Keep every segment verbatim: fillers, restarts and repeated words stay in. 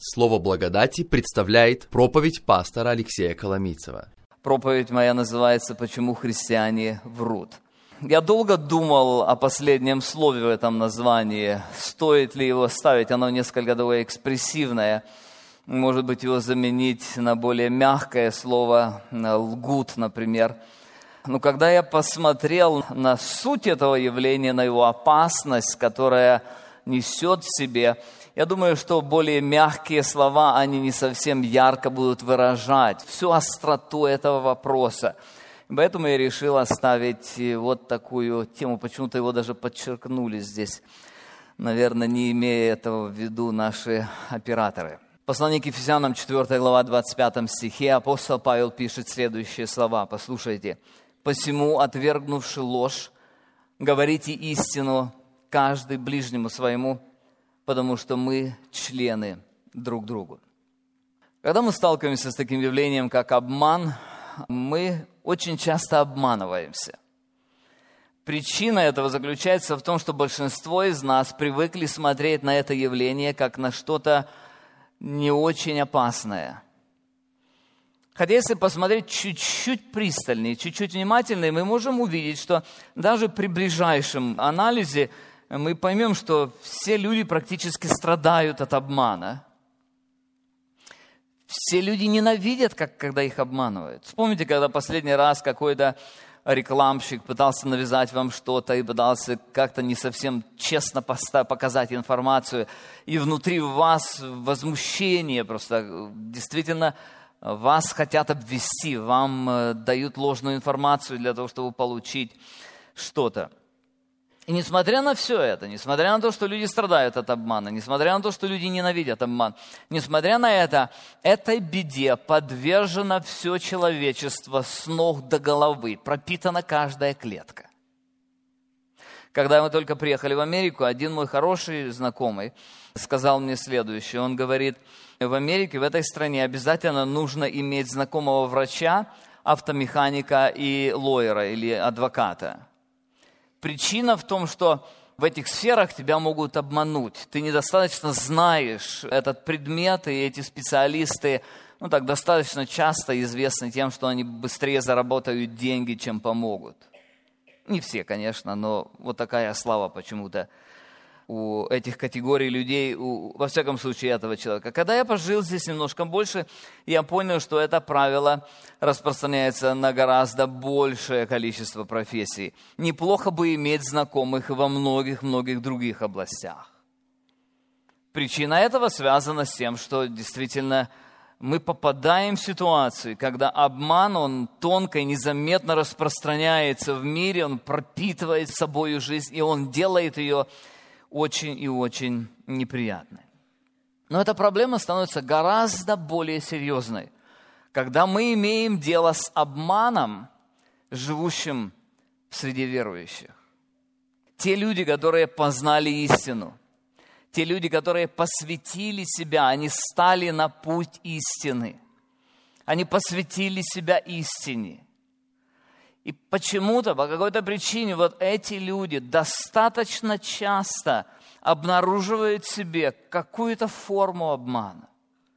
Слово благодати представляет проповедь пастора Алексея Коломийцева. Проповедь моя называется «Почему христиане врут?». Я долго думал о последнем слове в этом названии, стоит ли его ставить, оно несколько такое экспрессивное. Может быть, его заменить на более мягкое слово «лгут», например. Но когда я посмотрел на суть этого явления, на его опасность, которая несет в себе, я думаю, что более мягкие слова, они не совсем ярко будут выражать всю остроту этого вопроса. Поэтому я решил оставить вот такую тему, почему-то его даже подчеркнули здесь, наверное, не имея этого в виду наши операторы. Послание к Ефесянам, четвёртая глава, двадцать пятом стихе, апостол Павел пишет следующие слова, послушайте. «Посему, отвергнувши ложь, говорите истину каждый ближнему своему, потому что мы члены друг другу». Когда мы сталкиваемся с таким явлением, как обман, мы очень часто обманываемся. Причина этого заключается в том, что большинство из нас привыкли смотреть на это явление как на что-то не очень опасное. Хотя если посмотреть чуть-чуть пристальнее, чуть-чуть внимательнее, мы можем увидеть, что даже при ближайшем анализе мы поймем, что все люди практически страдают от обмана. Все люди ненавидят, как, когда их обманывают. Вспомните, когда последний раз какой-то рекламщик пытался навязать вам что-то и пытался как-то не совсем честно показать информацию, и внутри вас возмущение просто, действительно, вас хотят обвести, вам дают ложную информацию для того, чтобы получить что-то. И несмотря на все это, несмотря на то, что люди страдают от обмана, несмотря на то, что люди ненавидят обман, несмотря на это, этой беде подвержено все человечество с ног до головы, пропитана каждая клетка. Когда мы только приехали в Америку, один мой хороший знакомый сказал мне следующее. Он говорит, в Америке, в этой стране обязательно нужно иметь знакомого врача, автомеханика и лоера или адвоката. Причина в том, что в этих сферах тебя могут обмануть. Ты недостаточно знаешь этот предмет, и эти специалисты ну, так, достаточно часто известны тем, что они быстрее заработают деньги, чем помогут. Не все, конечно, но вот такая слава почему-то у этих категорий людей, у, во всяком случае, этого человека. Когда я пожил здесь немножко больше, я понял, что это правило распространяется на гораздо большее количество профессий. Неплохо бы иметь знакомых во многих-многих других областях. Причина этого связана с тем, что действительно мы попадаем в ситуацию, когда обман, он тонко и незаметно распространяется в мире, он пропитывает собою жизнь, и он делает ее очень и очень неприятной. Но эта проблема становится гораздо более серьезной, когда мы имеем дело с обманом, живущим в среде верующих. Те люди, которые познали истину, те люди, которые посвятили себя, они стали на путь истины, они посвятили себя истине. И почему-то, по какой-то причине, вот эти люди достаточно часто обнаруживают в себе какую-то форму обмана.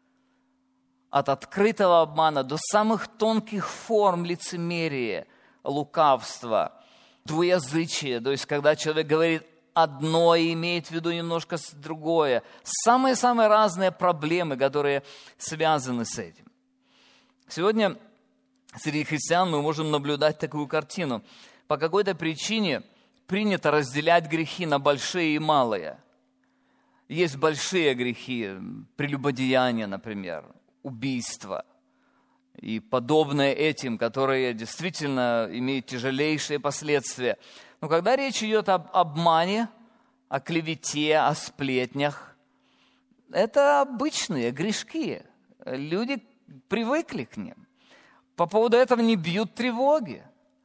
От открытого обмана до самых тонких форм лицемерия, лукавства, двуязычия. То есть, когда человек говорит одно и имеет в виду немножко другое. Самые-самые разные проблемы, которые связаны с этим. Сегодня среди христиан мы можем наблюдать такую картину. По какой-то причине принято разделять грехи на большие и малые. Есть большие грехи, прелюбодеяние, например, убийство и подобное этим, которые действительно имеют тяжелейшие последствия. Но когда речь идет об обмане, о клевете, о сплетнях, это обычные грешки. Люди привыкли к ним. По поводу этого не бьют тревоги.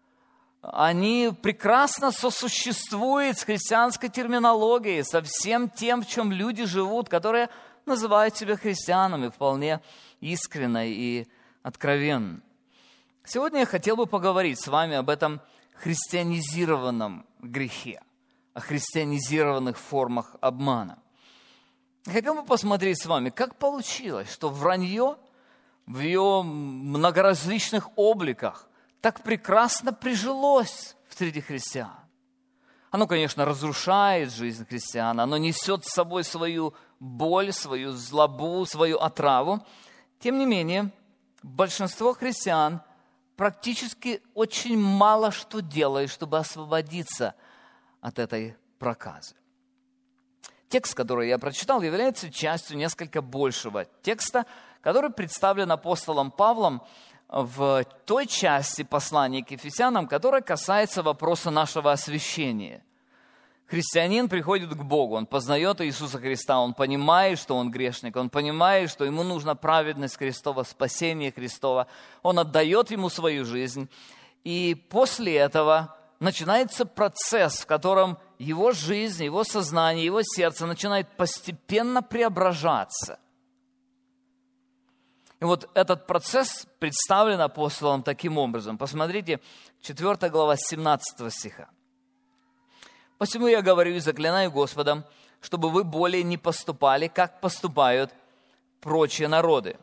Они прекрасно сосуществуют с христианской терминологией, со всем тем, в чем люди живут, которые называют себя христианами вполне искренне и откровенно. Сегодня я хотел бы поговорить с вами об этом христианизированном грехе, о христианизированных формах обмана. Хотел бы посмотреть с вами, как получилось, что вранье в ее многоразличных обликах так прекрасно прижилось среди христиан. Оно, конечно, разрушает жизнь христиан, оно несет с собой свою боль, свою злобу, свою отраву. Тем не менее, большинство христиан практически очень мало что делает, чтобы освободиться от этой проказы. Текст, который я прочитал, является частью несколько большего текста, который представлен апостолом Павлом в той части послания к Ефесянам, которая касается вопроса нашего освящения. Христианин приходит к Богу, он познает Иисуса Христа, он понимает, что он грешник, он понимает, что ему нужна праведность Христова, спасение Христова, он отдает ему свою жизнь, и после этого начинается процесс, в котором его жизнь, его сознание, его сердце начинает постепенно преображаться. И вот этот процесс представлен апостолом таким образом. Посмотрите, четвёртая глава семнадцатого стиха. «Посему я говорю и заклинаю Господом, чтобы вы более не поступали, как поступают прочие народы,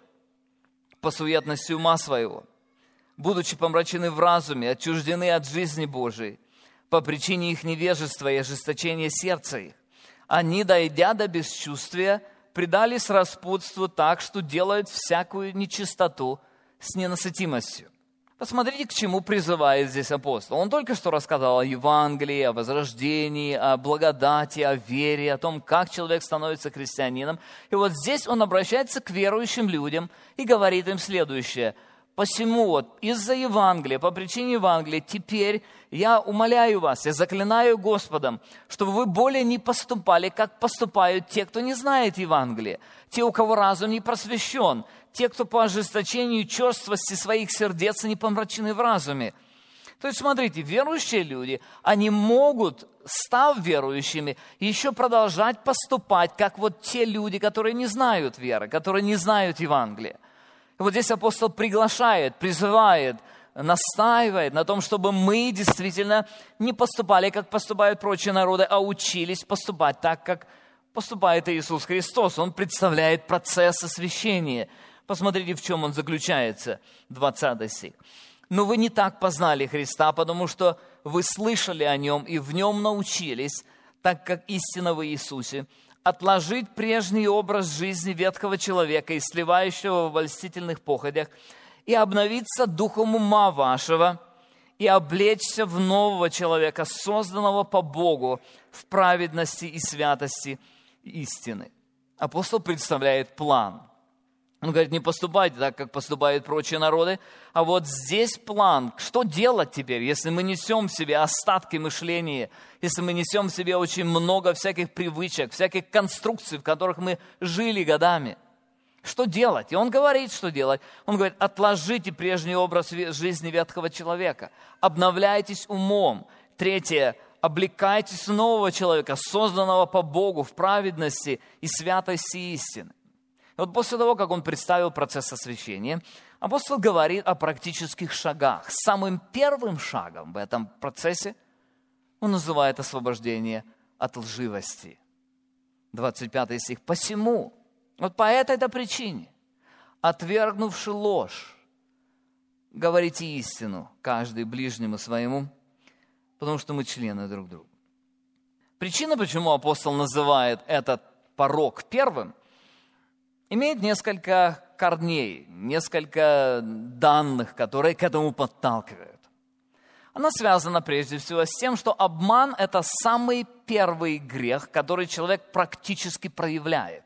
по суетности ума своего, будучи помрачены в разуме, отчуждены от жизни Божией, по причине их невежества и ожесточения сердца их. Они, дойдя до бесчувствия, предались распутству так, что делают всякую нечистоту с ненасытимостью». Посмотрите, к чему призывает здесь апостол. Он только что рассказал о Евангелии, о возрождении, о благодати, о вере, о том, как человек становится христианином. И вот здесь он обращается к верующим людям и говорит им следующее. «Посему вот из-за Евангелия, по причине Евангелия, теперь я умоляю вас, я заклинаю Господом, чтобы вы более не поступали, как поступают те, кто не знает Евангелия, те, у кого разум не просвещен, те, кто по ожесточению и черствости своих сердец не помрачены в разуме». То есть, смотрите, верующие люди, они могут, став верующими, еще продолжать поступать, как вот те люди, которые не знают веры, которые не знают Евангелия. И вот здесь апостол приглашает, призывает, настаивает на том, чтобы мы действительно не поступали, как поступают прочие народы, а учились поступать так, как поступает Иисус Христос. Он представляет процесс освящения. Посмотрите, в чем он заключается, двадцатый стих. «Но вы не так познали Христа, потому что вы слышали о Нем и в Нем научились, так как истина в Иисусе, отложить прежний образ жизни ветхого человека и сливающего в обольстительных походях, и обновиться духом ума вашего, и облечься в нового человека, созданного по Богу в праведности и святости истины». Апостол представляет план. Он говорит, не поступайте так, как поступают прочие народы, а вот здесь план, что делать теперь, если мы несем в себе остатки мышления, если мы несем в себе очень много всяких привычек, всяких конструкций, в которых мы жили годами. Что делать? И он говорит, что делать. Он говорит, отложите прежний образ жизни ветхого человека, обновляйтесь умом. Третье, облекайтесь в нового человека, созданного по Богу в праведности и святости истины. И вот после того, как он представил процесс освящения, апостол говорит о практических шагах. Самым первым шагом в этом процессе он называет освобождение от лживости. двадцать пятый стих. «Посему, вот по этой-то причине, отвергнувши ложь, говорите истину, каждый ближнему своему, потому что мы члены друг друга». Причина, почему апостол называет этот порок первым, имеет несколько корней, несколько данных, которые к этому подталкивают. Она связана прежде всего с тем, что обман – это самый первый грех, который человек практически проявляет.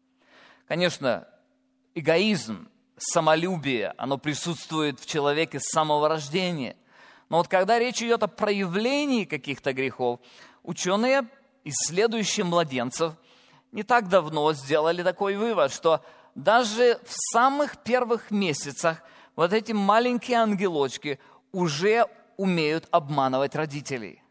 Конечно, эгоизм, самолюбие, оно присутствует в человеке с самого рождения. Но вот когда речь идет о проявлении каких-то грехов, ученые, исследующие младенцев, не так давно сделали такой вывод, что даже в самых первых месяцах вот эти маленькие ангелочки уже умеют обманывать родителей.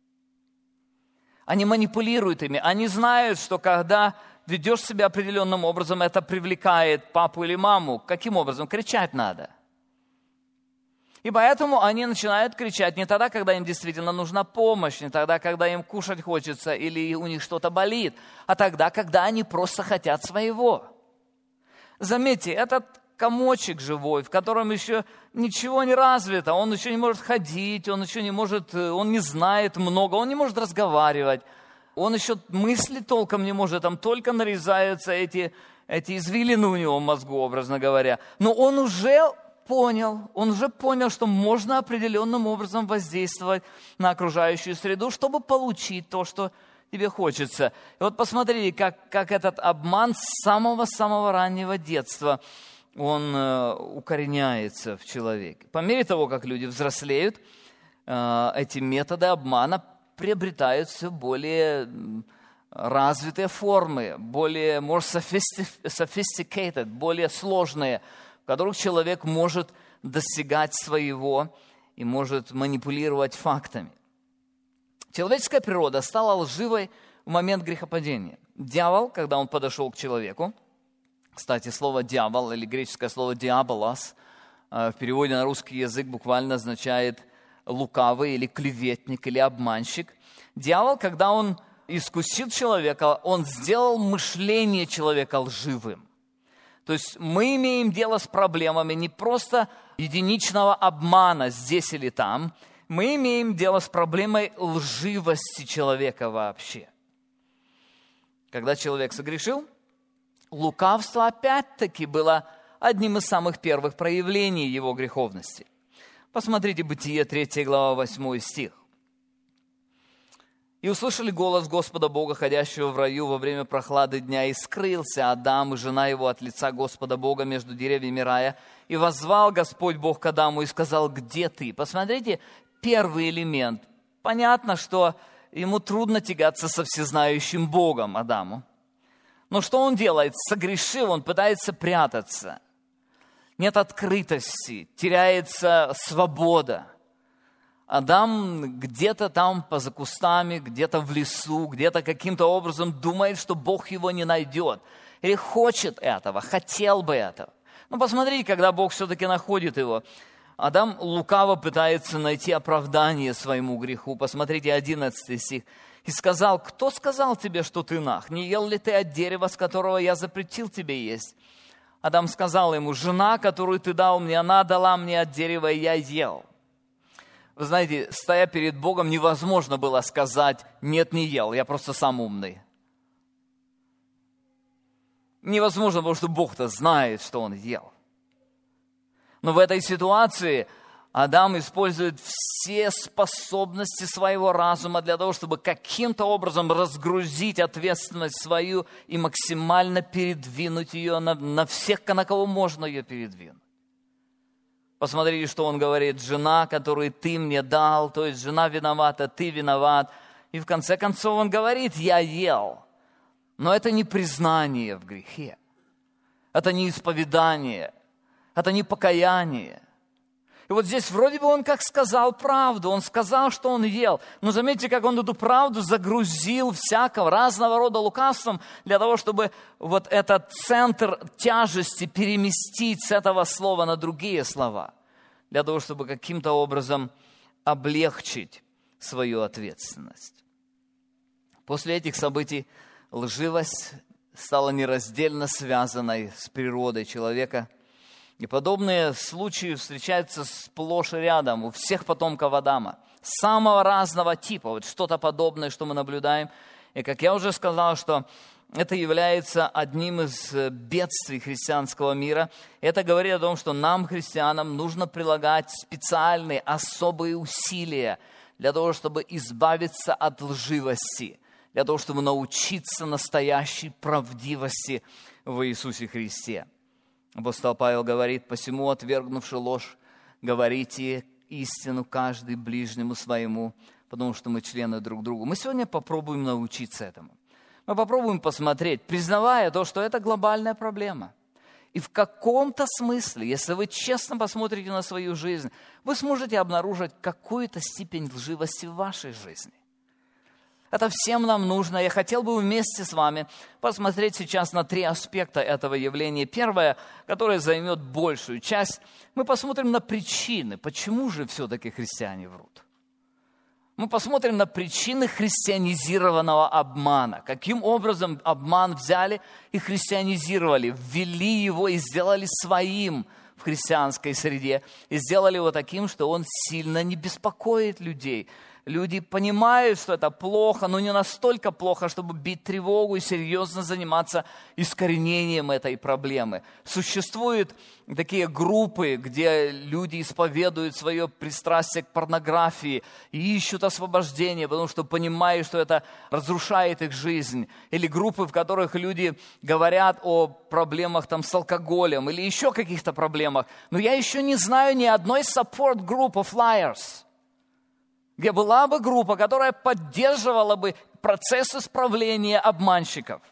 Они манипулируют ими, они знают, что когда ведешь себя определенным образом, это привлекает папу или маму. Каким образом? Кричать надо. И поэтому они начинают кричать не тогда, когда им действительно нужна помощь, не тогда, когда им кушать хочется или у них что-то болит, а тогда, когда они просто хотят своего. Заметьте, этот комочек живой, в котором еще ничего не развито, он еще не может ходить, он еще не может, он не знает много, он не может разговаривать, он еще мысли толком не может, там только нарезаются эти, эти извилины у него в мозгу, образно говоря. Но он уже понял, он уже понял, что можно определенным образом воздействовать на окружающую среду, чтобы получить то, что тебе хочется. И вот посмотрите, как, как этот обман с самого-самого раннего детства, он э, укореняется в человеке. По мере того, как люди взрослеют, э, эти методы обмана приобретают все более развитые формы, более more sophisticated, более сложные, в которых человек может достигать своего и может манипулировать фактами. Человеческая природа стала лживой в момент грехопадения. Дьявол, когда он подошел к человеку, кстати, слово «дьявол» или греческое слово «диаболос» в переводе на русский язык буквально означает «лукавый» или «клеветник» или «обманщик». Дьявол, когда он искусил человека, он сделал мышление человека лживым. То есть мы имеем дело с проблемами не просто единичного обмана здесь или там, мы имеем дело с проблемой лживости человека вообще. Когда человек согрешил, лукавство опять-таки было одним из самых первых проявлений его греховности. Посмотрите Бытие, третья глава, восьмой стих. «И услышали голос Господа Бога, ходящего в раю во время прохлады дня, и скрылся Адам и жена его от лица Господа Бога между деревьями рая. И воззвал Господь Бог к Адаму и сказал: где ты?» Посмотрите, первый элемент. Понятно, что ему трудно тягаться со всезнающим Богом, Адаму. Но что он делает? Согрешив, он пытается прятаться. Нет открытости, теряется свобода. Адам где-то там поза кустами, где-то в лесу, где-то каким-то образом думает, что Бог его не найдет. Или хочет этого, хотел бы этого. Но посмотрите, когда Бог все-таки находит его. Адам лукаво пытается найти оправдание своему греху. Посмотрите, одиннадцатый стих. «И сказал: кто сказал тебе, что ты наг? Не ел ли ты от дерева, с которого я запретил тебе есть?» Адам сказал ему: жена, которую ты дал мне, она дала мне от дерева, и я ел. Вы знаете, стоя перед Богом, невозможно было сказать: нет, не ел, я просто сам умный. Невозможно, потому что Бог-то знает, что он ел. Но в этой ситуации Адам использует все способности своего разума для того, чтобы каким-то образом разгрузить ответственность свою и максимально передвинуть ее на, на всех, на кого можно ее передвинуть. Посмотрите, что он говорит: жена, которую ты мне дал, то есть жена виновата, ты виноват. И в конце концов он говорит: я ел. Но это не признание в грехе. Это не исповедание. Это не покаяние. И вот здесь вроде бы он как сказал правду, он сказал, что он ел. Но заметьте, как он эту правду загрузил всякого разного рода лукавством для того, чтобы вот этот центр тяжести переместить с этого слова на другие слова. Для того, чтобы каким-то образом облегчить свою ответственность. После этих событий лживость стала нераздельно связанной с природой человека. И подобные случаи встречаются сплошь и рядом у всех потомков Адама. Самого разного типа. Вот что-то подобное, что мы наблюдаем. И как я уже сказал, что это является одним из бедствий христианского мира. Это говорит о том, что нам, христианам, нужно прилагать специальные, особые усилия для того, чтобы избавиться от лживости, для того, чтобы научиться настоящей правдивости в Иисусе Христе. Апостол Павел говорит: посему, отвергнувши ложь, говорите истину каждый ближнему своему, потому что мы члены друг другу. Мы сегодня попробуем научиться этому. Мы попробуем посмотреть, признавая то, что это глобальная проблема. И в каком-то смысле, если вы честно посмотрите на свою жизнь, вы сможете обнаружить какую-то степень лживости в вашей жизни. Это всем нам нужно. Я хотел бы вместе с вами посмотреть сейчас на три аспекта этого явления. Первое, которое займет большую часть, мы посмотрим на причины, почему же все-таки христиане врут. Мы посмотрим на причины христианизированного обмана. Каким образом обман взяли и христианизировали, ввели его и сделали своим в христианской среде. И сделали его таким, что он сильно не беспокоит людей. Люди понимают, что это плохо, но не настолько плохо, чтобы бить тревогу и серьезно заниматься искоренением этой проблемы. Существуют такие группы, где люди исповедуют свое пристрастие к порнографии и ищут освобождения, потому что понимают, что это разрушает их жизнь. Или группы, в которых люди говорят о проблемах там, с алкоголем или еще каких-то проблемах. Но я еще не знаю ни одной support group of liars, где была бы группа, которая поддерживала бы процесс исправления обманщиков.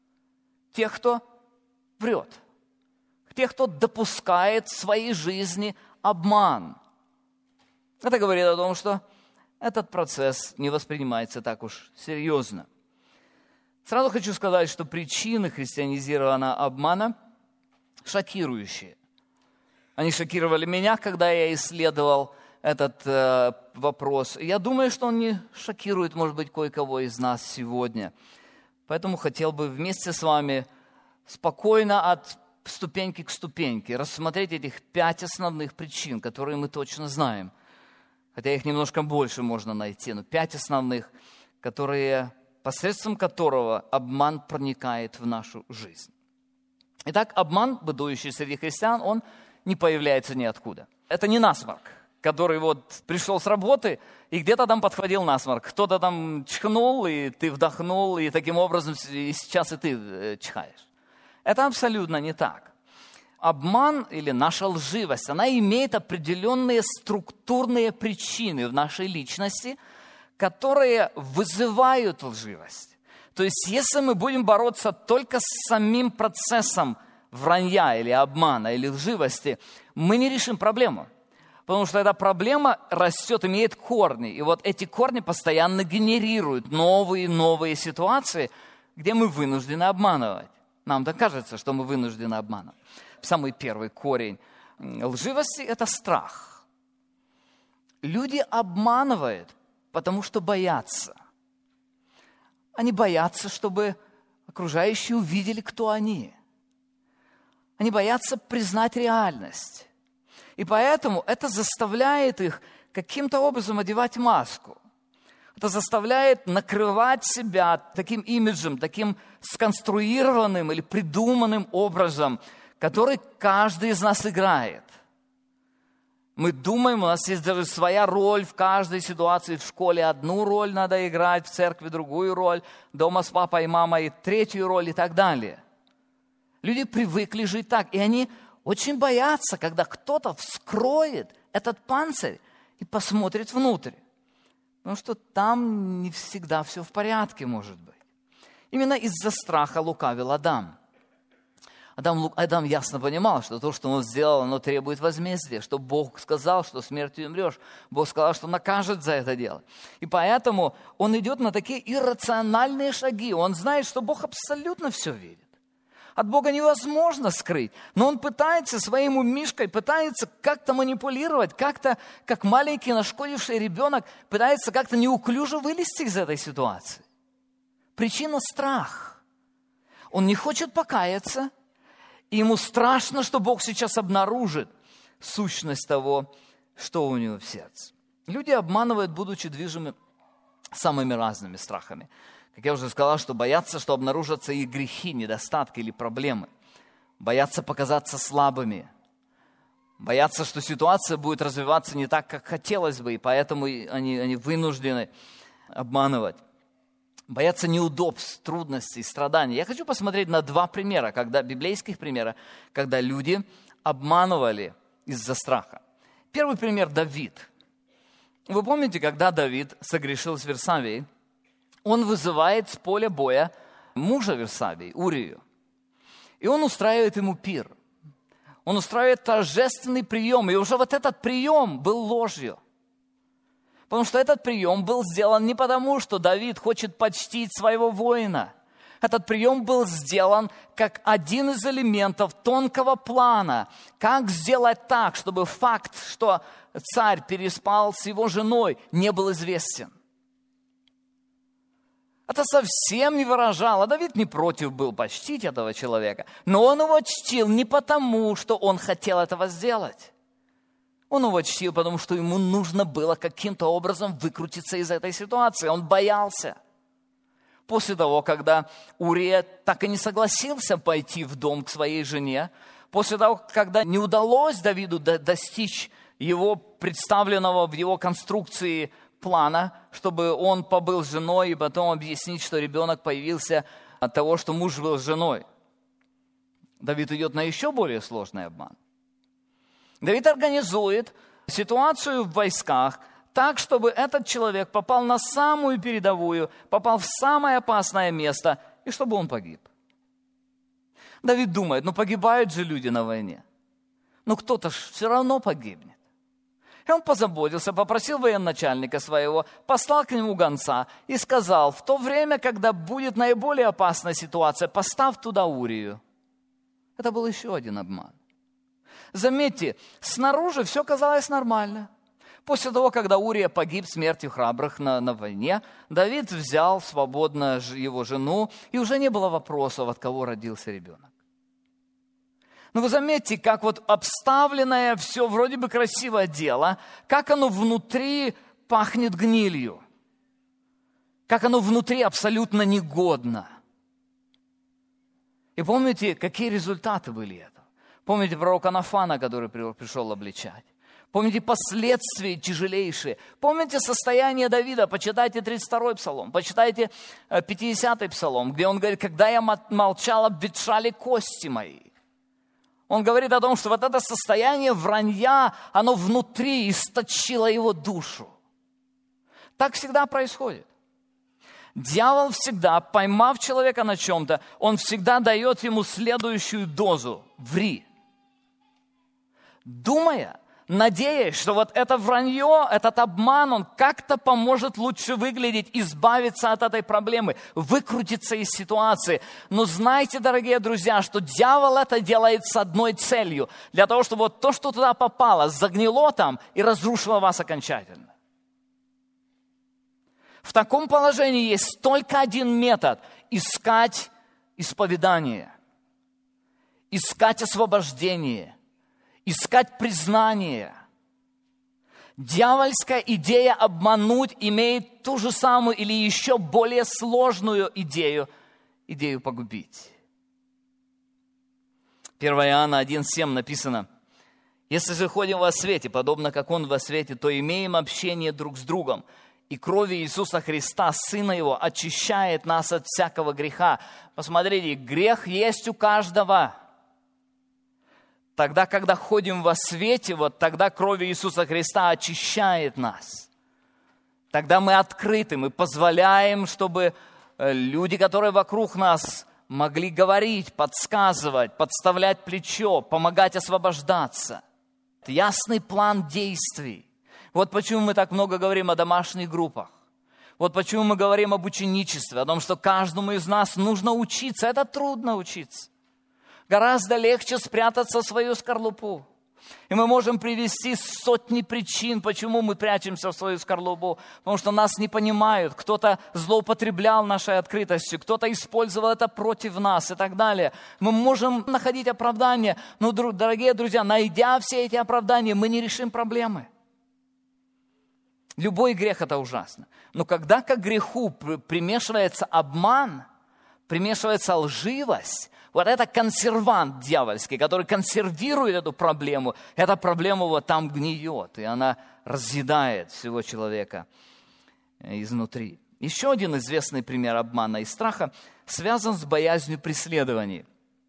Тех, кто врет. Тех, кто допускает в своей жизни обман. Это говорит о том, что этот процесс не воспринимается так уж серьезно. Сразу хочу сказать, что причины христианизированного обмана шокирующие. Они шокировали меня, когда я исследовал этот э, вопрос. Я думаю, что он не шокирует, может быть, кое-кого из нас сегодня. Поэтому хотел бы вместе с вами спокойно от ступеньки к ступеньке рассмотреть этих пять основных причин, которые мы точно знаем. Хотя их немножко больше можно найти, но пять основных, которые, посредством которого обман проникает в нашу жизнь. Итак, обман, бытующий среди христиан, он не появляется ниоткуда. Это не насморк, который вот пришел с работы и где-то там подхватил насморк. Кто-то там чихнул, и ты вдохнул, и таким образом и сейчас и ты чихаешь. Это абсолютно не так. Обман или наша лживость, она имеет определенные структурные причины в нашей личности, которые вызывают лживость. То есть, если мы будем бороться только с самим процессом вранья или обмана или лживости, мы не решим проблему. Потому что эта проблема растет, имеет корни. И вот эти корни постоянно генерируют новые и новые ситуации, где мы вынуждены обманывать. Нам так кажется, что мы вынуждены обманывать. Самый первый корень лживости – это страх. Люди обманывают, потому что боятся. Они боятся, чтобы окружающие увидели, кто они. Они боятся признать реальность. И поэтому это заставляет их каким-то образом одевать маску. Это заставляет накрывать себя таким имиджем, таким сконструированным или придуманным образом, который каждый из нас играет. Мы думаем, у нас есть даже своя роль в каждой ситуации. В школе одну роль надо играть, в церкви другую роль, дома с папой и мамой третью роль и так далее. Люди привыкли жить так, и они очень боятся, когда кто-то вскроет этот панцирь и посмотрит внутрь. Потому что там не всегда все в порядке может быть. Именно из-за страха лукавил Адам. Адам, Адам ясно понимал, что то, что он сделал, оно требует возмездия, что Бог сказал, что смертью умрешь. Бог сказал, что накажет за это дело. И поэтому он идет на такие иррациональные шаги. Он знает, что Бог абсолютно все видит. От Бога невозможно скрыть, но он пытается своим умишкой, пытается как-то манипулировать, как-то, как маленький нашкодивший ребенок, пытается как-то неуклюже вылезти из этой ситуации. Причина – страх. Он не хочет покаяться, и ему страшно, что Бог сейчас обнаружит сущность того, что у него в сердце. Люди обманывают, будучи движимы самыми разными страхами. Как я уже сказал, что боятся, что обнаружатся их грехи, недостатки или проблемы. Боятся показаться слабыми. Боятся, что ситуация будет развиваться не так, как хотелось бы, и поэтому они, они вынуждены обманывать. Боятся неудобств, трудностей, страданий. Я хочу посмотреть на два примера, когда, библейских примера, когда люди обманывали из-за страха. Первый пример – Давид. Вы помните, когда Давид согрешил с Версавией, он вызывает с поля боя мужа Версавии, Урию. И он устраивает ему пир. Он устраивает торжественный прием. И уже вот этот прием был ложью. Потому что этот прием был сделан не потому, что Давид хочет почтить своего воина. Этот прием был сделан как один из элементов тонкого плана. Как сделать так, чтобы факт, что царь переспал с его женой, не был известен. Это совсем не выражало. Давид не против был почтить этого человека, но он его чтил не потому, что он хотел этого сделать. Он его чтил, потому что ему нужно было каким-то образом выкрутиться из этой ситуации. Он боялся. После того, когда Урия так и не согласился пойти в дом к своей жене, после того, когда не удалось Давиду достичь его представленного в его конструкции плана, чтобы он побыл с женой и потом объяснить, что ребенок появился от того, что муж был с женой, Давид идет на еще более сложный обман. Давид организует ситуацию в войсках так, чтобы этот человек попал на самую передовую, попал в самое опасное место, и чтобы он погиб. Давид думает, ну погибают же люди на войне. Ну кто-то ж все равно погибнет. И он позаботился, попросил военачальника своего, послал к нему гонца и сказал, в то время, когда будет наиболее опасная ситуация, поставь туда Урию. Это был еще один обман. Заметьте, снаружи все казалось нормально. После того, когда Урия погиб смертью храбрых на, на войне, Давид взял свободно его жену, и уже не было вопросов, от кого родился ребенок. Но вы заметьте, как вот обставленное все вроде бы красивое дело, как оно внутри пахнет гнилью, как оно внутри абсолютно негодно. И помните, какие результаты были этого? Помните пророка Нафана, который пришел обличать? Помните последствия тяжелейшие. Помните состояние Давида. Почитайте тридцать второй псалом. Почитайте пятидесятый псалом, где он говорит, когда я молчал, обветшали кости мои. Он говорит о том, что вот это состояние вранья, оно внутри источило его душу. Так всегда происходит. Дьявол всегда, поймав человека на чем-то, он всегда дает ему следующую дозу. Ври. Думая, надеясь, что вот это вранье, этот обман, он как-то поможет лучше выглядеть, избавиться от этой проблемы, выкрутиться из ситуации. Но знайте, дорогие друзья, что дьявол это делает с одной целью. Для того, чтобы вот то, что туда попало, загнило там и разрушило вас окончательно. В таком положении есть только один метод – искать исповедание, искать освобождение, искать признание. Дьявольская идея обмануть имеет ту же самую или еще более сложную идею – идею погубить. первое Иоанна один семь написано: «Если же ходим во свете, подобно как Он во свете, то имеем общение друг с другом, и кровью Иисуса Христа, Сына Его, очищает нас от всякого греха». Посмотрите, грех есть у каждого. Тогда, когда ходим во свете, вот тогда кровь Иисуса Христа очищает нас. Тогда мы открыты, мы позволяем, чтобы люди, которые вокруг нас, могли говорить, подсказывать, подставлять плечо, помогать освобождаться. Это ясный план действий. Вот почему мы так много говорим о домашних группах. Вот почему мы говорим об ученичестве, о том, что каждому из нас нужно учиться. Это трудно учиться. Гораздо легче спрятаться в свою скорлупу. И мы можем привести сотни причин, почему мы прячемся в свою скорлупу. Потому что нас не понимают, кто-то злоупотреблял нашей открытостью, кто-то использовал это против нас и так далее. Мы можем находить оправдания, но, дорогие друзья, найдя все эти оправдания, мы не решим проблемы. Любой грех – это ужасно. Но когда к греху примешивается обман, примешивается лживость, вот это консервант дьявольский, который консервирует эту проблему, эта проблема вот там гниет, и она разъедает всего человека изнутри. Еще один известный пример обмана и страха связан с боязнью преследований.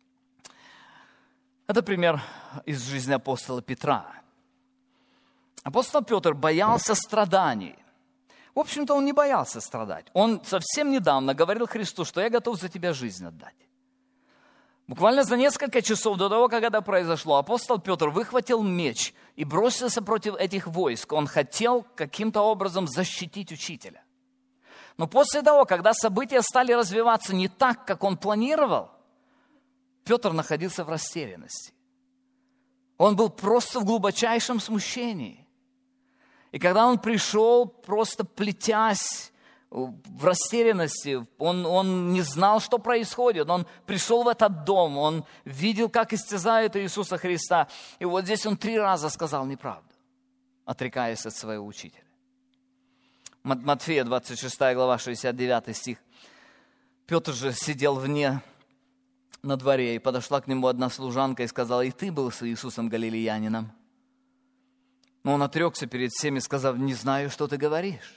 Это пример из жизни апостола Петра. Апостол Петр боялся страданий. В общем-то, он не боялся страдать. Он совсем недавно говорил Христу, что я готов за тебя жизнь отдать. Буквально за несколько часов до того, как это произошло, апостол Петр выхватил меч и бросился против этих войск. Он хотел каким-то образом защитить учителя. Но после того, когда события стали развиваться не так, как он планировал, Петр находился в растерянности. Он был просто в глубочайшем смущении. И когда он пришел, просто плетясь в растерянности, он, он не знал, что происходит. Он пришел в этот дом, он видел, как истязают Иисуса Христа. И вот здесь он три раза сказал неправду, отрекаясь от своего учителя. Матфея, двадцать шестая глава, шестьдесят девятый стих. Петр же сидел вне на дворе, и подошла к нему одна служанка и сказала: «И ты был с Иисусом Галилеянином?» Но он отрекся перед всеми, сказав: «Не знаю, что ты говоришь».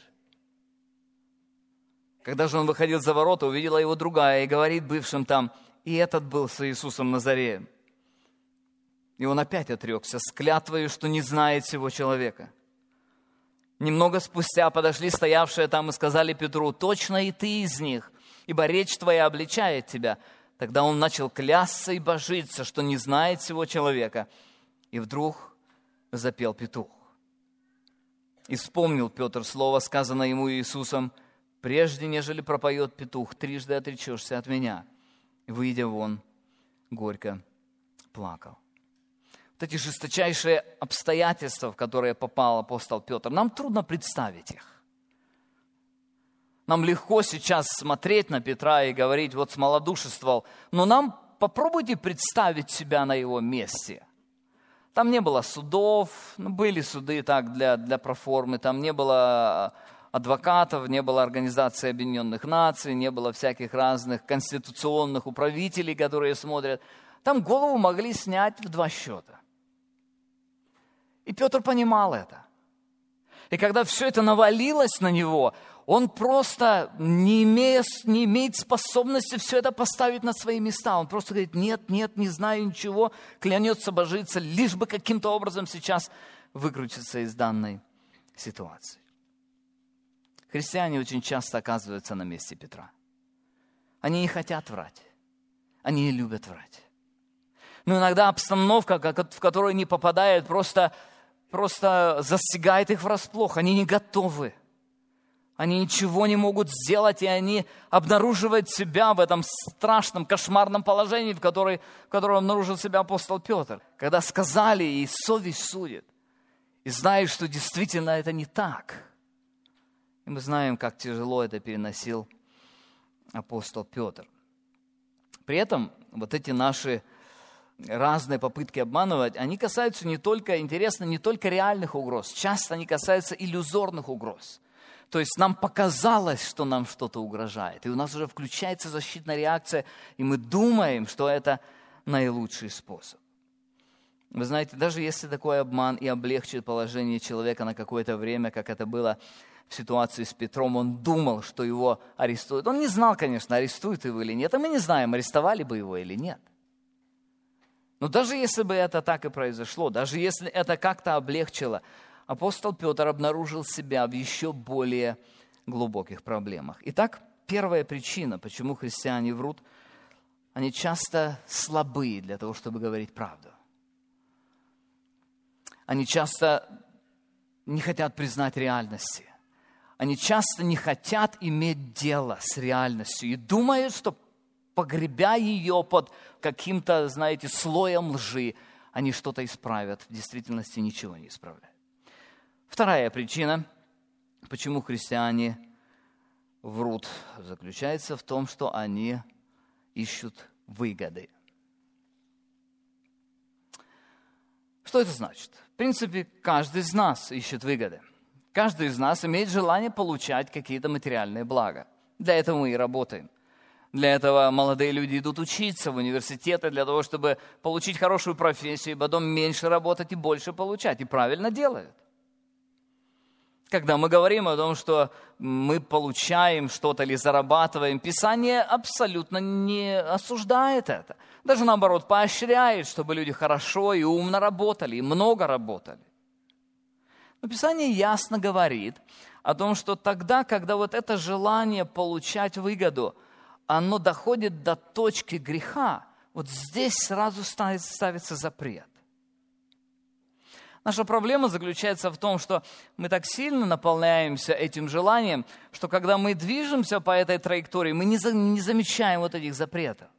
Когда же он выходил за ворота, увидела его другая и говорит бывшим там: «И этот был с Иисусом Назареем». И он опять отрекся с клятвою, что не знает сего человека. Немного спустя подошли стоявшие там и сказали Петру: «Точно и ты из них, ибо речь твоя обличает тебя». Тогда он начал клясться и божиться, что не знает сего человека. И вдруг запел петух. И вспомнил Петр слово, сказанное ему Иисусом: «Прежде, нежели пропоет петух, трижды отречешься от меня». И, выйдя вон, горько плакал. Вот эти жесточайшие обстоятельства, в которые попал апостол Петр, нам трудно представить их. Нам легко сейчас смотреть на Петра и говорить: вот смолодушествовал. Но нам попробуйте представить себя на его месте. Там не было судов, ну, были суды так для, для проформы, там не было адвокатов, не было Организации Объединенных Наций, не было всяких разных конституционных управителей, которые смотрят. Там голову могли снять в два счета. И Петр понимал это. И когда все это навалилось на него, он просто, не, имея, не имеет способности все это поставить на свои места. Он просто говорит: нет, нет, не знаю ничего, клянется, божится, лишь бы каким-то образом сейчас выкрутиться из данной ситуации. Христиане очень часто оказываются на месте Петра. Они не хотят врать, они не любят врать. Но иногда обстановка, в которую они попадают, просто, просто застигает их врасплох. Они не готовы. Они ничего не могут сделать, и они обнаруживают себя в этом страшном, кошмарном положении, в, которой, в котором обнаружил себя апостол Петр. Когда сказали, и совесть судит, и знаешь, что действительно это не так. И мы знаем, как тяжело это переносил апостол Петр. При этом вот эти наши разные попытки обманывать, они касаются не только, интересно, не только реальных угроз. Часто они касаются иллюзорных угроз. То есть нам показалось, что нам что-то угрожает. И у нас уже включается защитная реакция, и мы думаем, что это наилучший способ. Вы знаете, даже если такой обман и облегчит положение человека на какое-то время, как это было в ситуации с Петром, он думал, что его арестуют. Он не знал, конечно, арестуют его или нет, а мы не знаем, арестовали бы его или нет. Но даже если бы это так и произошло, даже если это как-то облегчило, апостол Петр обнаружил себя в еще более глубоких проблемах. Итак, первая причина, почему христиане врут, они часто слабы для того, чтобы говорить правду. Они часто не хотят признать реальности. Они часто не хотят иметь дело с реальностью и думают, что, погребя ее под каким-то, знаете, слоем лжи, они что-то исправят. В действительности ничего не исправляют. Вторая причина, почему христиане врут, заключается в том, что они ищут выгоды. Что это значит? В принципе, каждый из нас ищет выгоды. Каждый из нас имеет желание получать какие-то материальные блага. Для этого мы и работаем. Для этого молодые люди идут учиться в университеты, для того, чтобы получить хорошую профессию, и потом меньше работать и больше получать. И правильно делают. Когда мы говорим о том, что мы получаем что-то или зарабатываем, Писание абсолютно не осуждает это. Даже наоборот, поощряет, чтобы люди хорошо и умно работали, и много работали. Но Писание ясно говорит о том, что тогда, когда вот это желание получать выгоду, оно доходит до точки греха, Вот здесь сразу ставится запрет. Наша проблема заключается в том, что мы так сильно наполняемся этим желанием, что когда мы движемся по этой траектории, мы не, за, не замечаем вот этих запретов.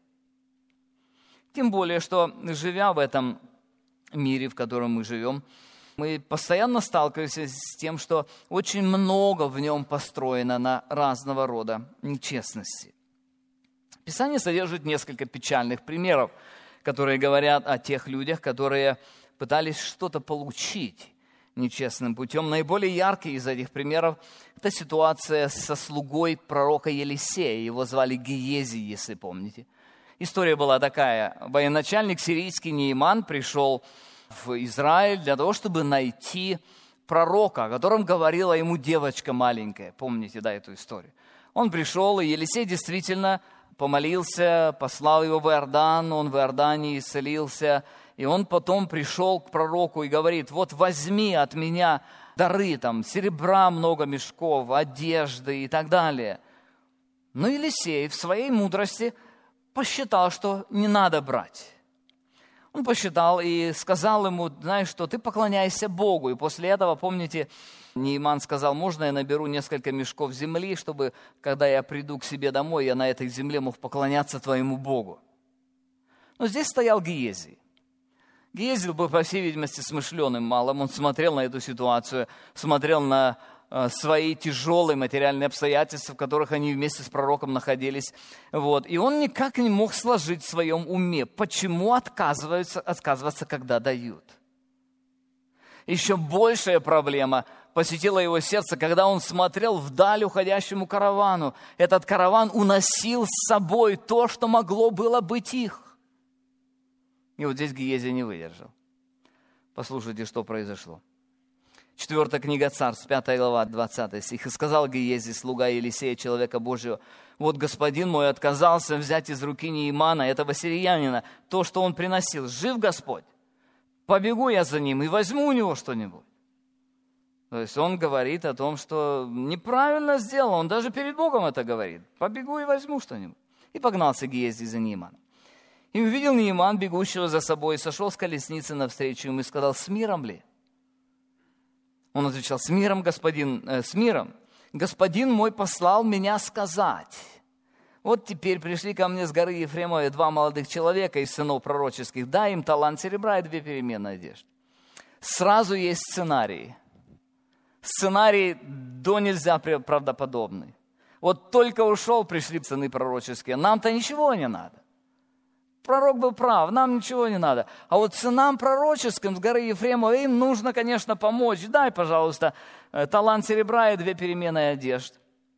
Тем более, что живя в этом мире, в котором мы живем, мы постоянно сталкиваемся с тем, что очень много в нем построено на разного рода нечестности. Писание содержит несколько печальных примеров, которые говорят о тех людях, которые пытались что-то получить нечестным путем. Наиболее яркий из этих примеров – это ситуация со слугой пророка Елисея. Его звали Гиези, если помните. История была такая. Военачальник сирийский Неиман пришел в Израиль для того, чтобы найти пророка, о котором говорила ему девочка маленькая. Помните, да, эту историю? Он пришел, и Елисей действительно помолился, послал его в Иордан, он в Иордане исцелился. И он потом пришел к пророку и говорит: вот возьми от меня дары, там, серебра много мешков, одежды и так далее. Но Елисей в своей мудрости посчитал, что не надо брать. Он посчитал и сказал ему: знаешь что, ты поклоняйся Богу. И после этого, помните, Неиман сказал: можно я наберу несколько мешков земли, чтобы, когда я приду к себе домой, я на этой земле мог поклоняться твоему Богу. Но здесь стоял Гиези. Гиези был, по всей видимости, смышленым малым. Он смотрел на эту ситуацию, смотрел на э, свои тяжелые материальные обстоятельства, в которых они вместе с пророком находились. Вот. И он никак не мог сложить в своем уме, почему отказываются, отказываться, когда дают. Еще большая проблема посетила его сердце, когда он смотрел вдаль уходящему каравану. Этот караван уносил с собой то, что могло было быть их. И вот здесь Гиези не выдержал. Послушайте, что произошло. Четвертая книга Царств, пятая глава, двадцатый стих. «И сказал Гиези, слуга Елисея, человека Божьего: вот господин мой отказался взять из руки Неимана, этого сириянина, то, что он приносил. Жив Господь, побегу я за ним и возьму у него что-нибудь». То есть он говорит о том, что неправильно сделал, он даже перед Богом это говорит. Побегу и возьму что-нибудь. И погнался Гиези за Неиманом. И увидел Неиман, бегущего за собой, и сошел с колесницы навстречу ему и сказал: с миром ли? Он отвечал: с миром, господин, э, с миром. Господин мой послал меня сказать: вот теперь пришли ко мне с горы Ефремовой два молодых человека из сынов пророческих, дай им талант серебра и две переменные одежды. Сразу есть сценарий. Сценарий до нельзя правдоподобный. Вот только ушел, пришли сыны пророческие, нам-то ничего не надо. Пророк был прав, нам ничего не надо. А вот сынам пророческим с горы Ефремовой им нужно, конечно, помочь. Дай, пожалуйста, талант серебра и две переменные одежды.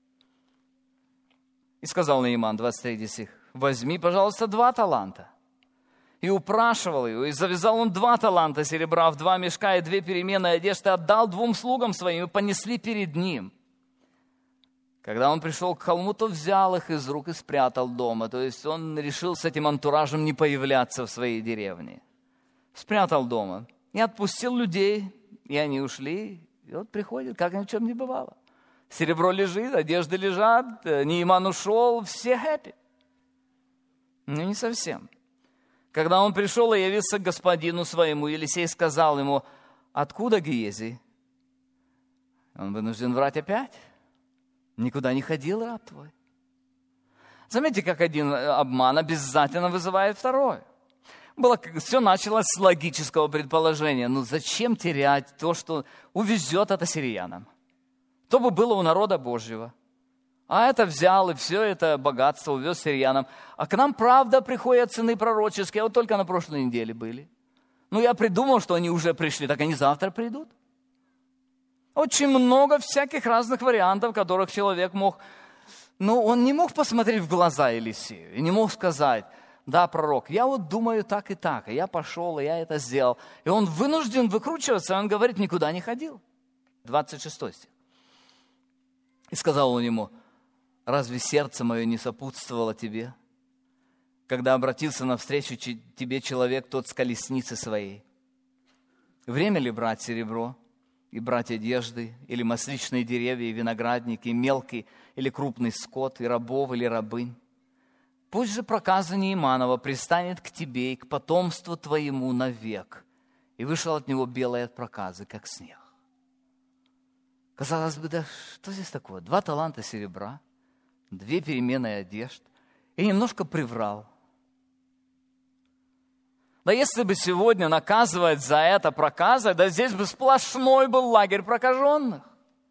И сказал Неиман, двадцать третий стих: возьми, пожалуйста, два таланта. И упрашивал его, и завязал он два таланта серебра в два мешка и две переменные одежды, отдал двум слугам своим, и понесли перед ним. Когда он пришел к холму, то взял их из рук и спрятал дома. То есть он решил с этим антуражем не появляться в своей деревне. Спрятал дома и отпустил людей, и они ушли. И вот приходит, как ни в чем не бывало. Серебро лежит, одежды лежат, Неиман ушел, все хэппи. Ну, не совсем. Когда он пришел и явился к господину своему, Елисей сказал ему: откуда Гиези? Он вынужден врать опять. Никуда не ходил раб твой. Заметьте, как один обман обязательно вызывает второй. Было, все началось с логического предположения. Ну зачем терять то, что увезет это сириянам? То бы было у народа Божьего. А это взял и все это богатство увез сириянам. А к нам, правда, приходят сыны пророческие. Вот только на прошлой неделе были. Ну я придумал, что они уже пришли, так они завтра придут. Очень много всяких разных вариантов, которых человек мог... Ну, он не мог посмотреть в глаза Елисею и не мог сказать: да, пророк, я вот думаю так и так, и я пошел, и я это сделал. И он вынужден выкручиваться, и он говорит: никуда не ходил. двадцать шестой стих. И сказал он ему: разве сердце мое не сопутствовало тебе, когда обратился навстречу тебе человек тот с колесницы своей? Время ли брать серебро и брать одежды, или масличные деревья и виноградники, и мелкий или крупный скот, и рабов или рабынь? Пусть же проказа Нейманова пристанет к тебе и к потомству твоему навек. И вышел от него белый от проказы, как снег. Казалось бы, да что здесь такое? Два таланта серебра, две переменные одежд. И немножко приврал. Да если бы сегодня наказывать за это проказой, да здесь бы сплошной был лагерь прокаженных.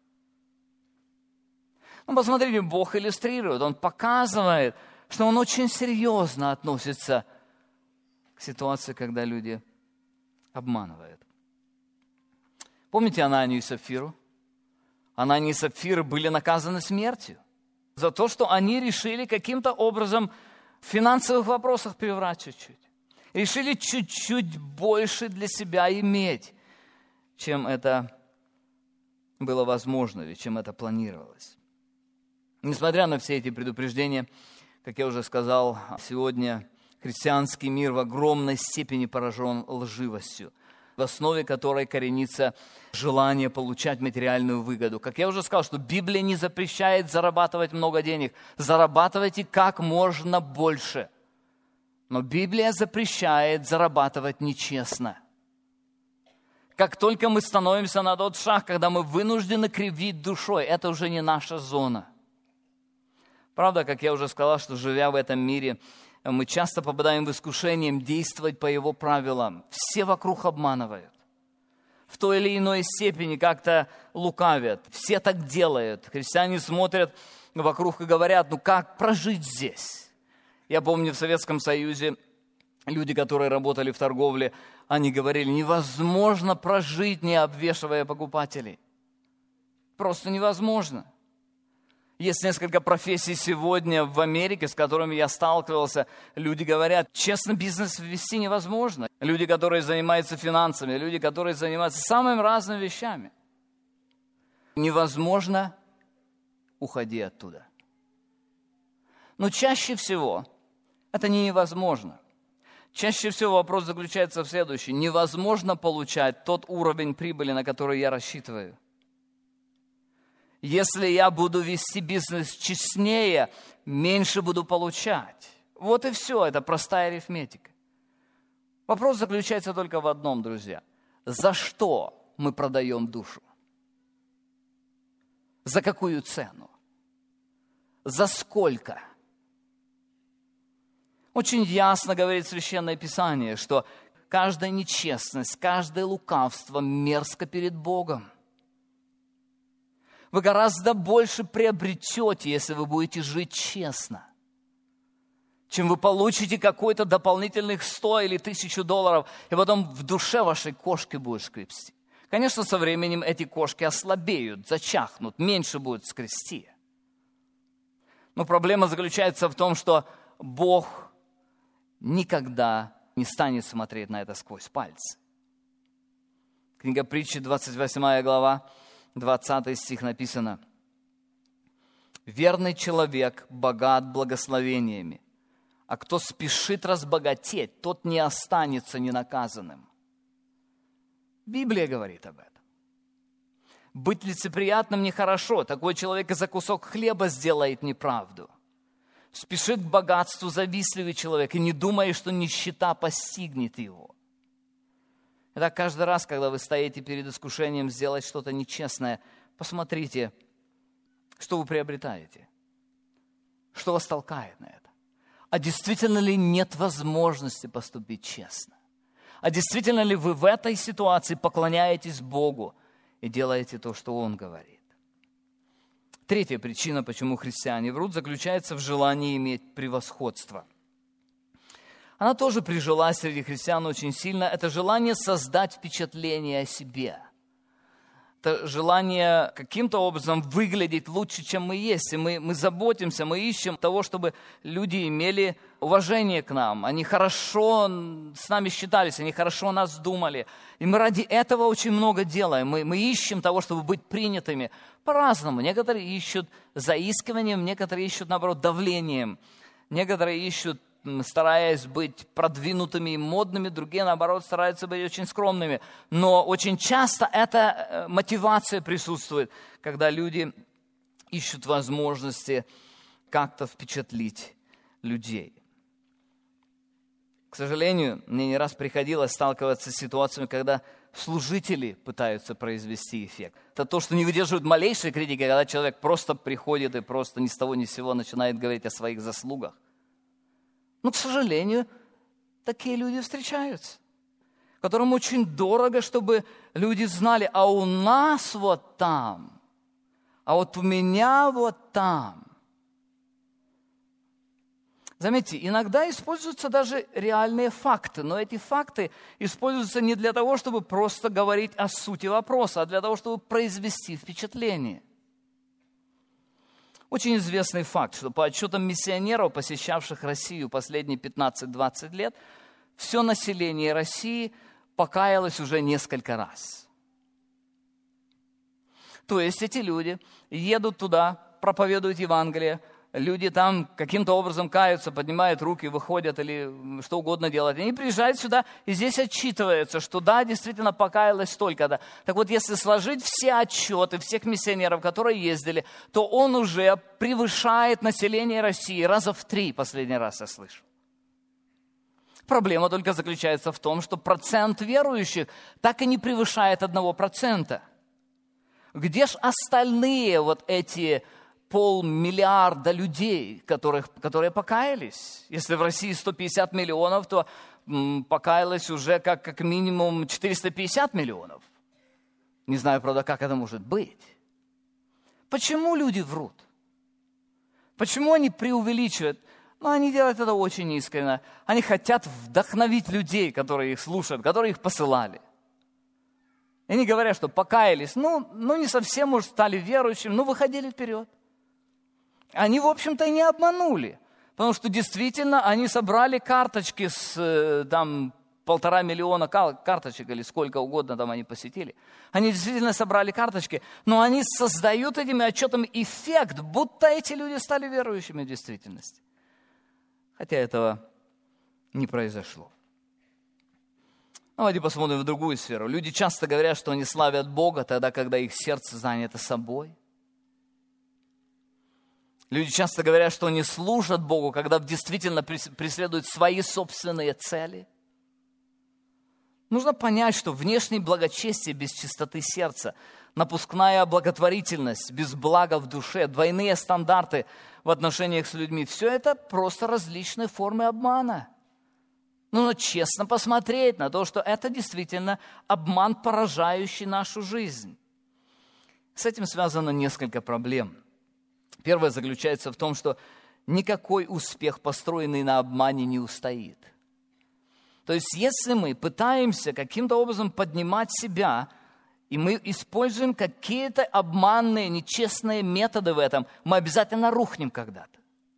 Ну, посмотрите, Бог иллюстрирует, Он показывает, что Он очень серьезно относится к ситуации, когда люди обманывают. Помните Ананию и Сапфиру? Анания и Сапфира были наказаны смертью за то, что они решили каким-то образом в финансовых вопросах приврать чуть-чуть. Решили чуть-чуть больше для себя иметь, чем это было возможно, или чем это планировалось. Несмотря на все эти предупреждения, как я уже сказал, сегодня христианский мир в огромной степени поражен лживостью, в основе которой коренится желание получать материальную выгоду. Как я уже сказал, что Библия не запрещает зарабатывать много денег. Зарабатывайте как можно больше. Но Библия запрещает зарабатывать нечестно. Как только мы становимся на тот шаг, когда мы вынуждены кривить душой, это уже не наша зона. Правда, как я уже сказал, что живя в этом мире, мы часто попадаем в искушение действовать по его правилам. Все вокруг обманывают. В той или иной степени как-то лукавят. Все так делают. Христиане смотрят вокруг и говорят, ну как прожить здесь? Я помню, в Советском Союзе люди, которые работали в торговле, они говорили, невозможно прожить, не обвешивая покупателей. Просто невозможно. Есть несколько профессий сегодня в Америке, с которыми я сталкивался. Люди говорят, честно, бизнес вести невозможно. Люди, которые занимаются финансами, люди, которые занимаются самыми разными вещами. Невозможно, уходи оттуда. Но чаще всего это не невозможно. Чаще всего вопрос заключается в следующем. Невозможно получать тот уровень прибыли, на который я рассчитываю. Если я буду вести бизнес честнее, меньше буду получать. Вот и все, это простая арифметика. Вопрос заключается только в одном, друзья. За что мы продаем душу? За какую цену? За сколько? Очень ясно говорит Священное Писание, что каждая нечестность, каждое лукавство мерзко перед Богом. Вы гораздо больше приобретете, если вы будете жить честно, чем вы получите какой-то дополнительных сто или тысячу долларов, и потом в душе вашей кошки будет скрести. Конечно, со временем эти кошки ослабеют, зачахнут, меньше будет скрести. Но проблема заключается в том, что Бог никогда не станет смотреть на это сквозь пальцы. Книга Притчи, двадцать восьмая глава, двадцатый стих написано. «Верный человек богат благословениями, а кто спешит разбогатеть, тот не останется ненаказанным». Библия говорит об этом. Быть лицеприятным нехорошо. Такой человек и за кусок хлеба сделает неправду. Спешит к богатству завистливый человек и не думает, что нищета постигнет его. Итак, каждый раз, когда вы стоите перед искушением сделать что-то нечестное, посмотрите, что вы приобретаете, что вас толкает на это. А действительно ли нет возможности поступить честно? А действительно ли вы в этой ситуации поклоняетесь Богу и делаете то, что Он говорит? Третья причина, почему христиане врут, заключается в желании иметь превосходство. Она тоже прижилась среди христиан очень сильно. Это желание создать впечатление о себе. Это желание каким-то образом выглядеть лучше, чем мы есть. И мы, мы заботимся, мы ищем того, чтобы люди имели уважение к нам. Они хорошо с нами считались, они хорошо о нас думали. И мы ради этого очень много делаем. Мы, мы ищем того, чтобы быть принятыми по-разному. Некоторые ищут заискиванием, некоторые ищут, наоборот, давлением. Некоторые ищут, стараясь быть продвинутыми и модными, другие, наоборот, стараются быть очень скромными. Но очень часто эта мотивация присутствует, когда люди ищут возможности как-то впечатлить людей. К сожалению, мне не раз приходилось сталкиваться с ситуациями, когда служители пытаются произвести эффект. Это то, что не выдерживает малейшей критики, когда человек просто приходит и просто ни с того ни с сего начинает говорить о своих заслугах. Но, к сожалению, такие люди встречаются, которым очень дорого, чтобы люди знали, а у нас вот там, а вот у меня вот там. Заметьте, иногда используются даже реальные факты, но эти факты используются не для того, чтобы просто говорить о сути вопроса, а для того, чтобы произвести впечатление. Очень известный факт, что по отчетам миссионеров, посещавших Россию последние пятнадцать-двадцать лет, все население России покаялось уже несколько раз. То есть эти люди едут туда, проповедуют Евангелие, люди там каким-то образом каются, поднимают руки, выходят или что угодно делают. Они приезжают сюда, и здесь отчитывается, что да, действительно покаялось столько-то. Так вот, если сложить все отчеты всех миссионеров, которые ездили, то он уже превышает население России раза в три, последний раз я слышу. Проблема только заключается в том, что процент верующих так и не превышает одного процента. Где ж остальные вот эти полмиллиарда людей, которых, которые покаялись? Если в России сто пятьдесят миллионов, то м, покаялось уже как, как минимум четыреста пятьдесят миллионов. Не знаю, правда, как это может быть. Почему люди врут? Почему они преувеличивают? Ну, они делают это очень искренне. Они хотят вдохновить людей, которые их слушают, которые их посылали. И они говорят, что покаялись, ну, ну не совсем, может, стали верующими, ну, выходили вперед. Они, в общем-то, и не обманули, потому что действительно они собрали карточки с там, полтора миллиона карточек или сколько угодно там они посетили. Они действительно собрали карточки, но они создают этими отчетами эффект, будто эти люди стали верующими в действительности. Хотя этого не произошло. Давайте посмотрим в другую сферу. Люди часто говорят, что они славят Бога тогда, когда их сердце занято собой. Люди часто говорят, что они служат Богу, когда действительно преследуют свои собственные цели. Нужно понять, что внешнее благочестие без чистоты сердца, напускная благотворительность без блага в душе, двойные стандарты в отношениях с людьми, все это просто различные формы обмана. Нужно честно посмотреть на то, что это действительно обман, поражающий нашу жизнь. С этим связано несколько проблем. Первое заключается в том, что никакой успех, построенный на обмане, не устоит. То есть, если мы пытаемся каким-то образом поднимать себя, и мы используем какие-то обманные, нечестные методы в этом, мы обязательно рухнем когда-то.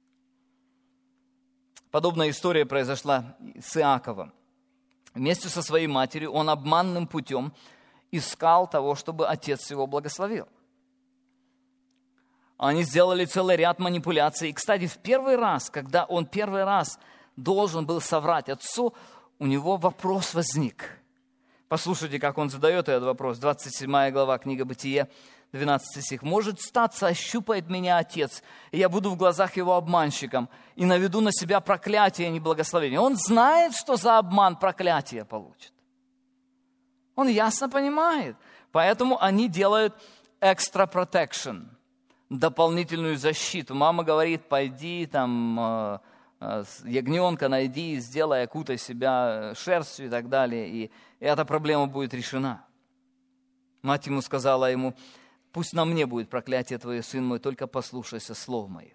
Подобная история произошла с Иаковом. Вместе со своей матерью он обманным путем искал того, чтобы отец его благословил. Они сделали целый ряд манипуляций. И, кстати, в первый раз, когда он первый раз должен был соврать отцу, у него вопрос возник. Послушайте, как он задает этот вопрос. двадцать седьмая глава, книга Бытие, двенадцатый стих. «Может статься, ощупает меня отец, и я буду в глазах его обманщиком, и наведу на себя проклятие, а не благословение». Он знает, что за обман проклятие получит. Он ясно понимает. Поэтому они делают extra protection, дополнительную защиту. Мама говорит, пойди там ягненка найди, сделай, окутай себя шерстью и так далее, и эта проблема будет решена. Мать ему сказала ему, пусть на мне будет проклятие твое, сын мой, только послушайся слов моих.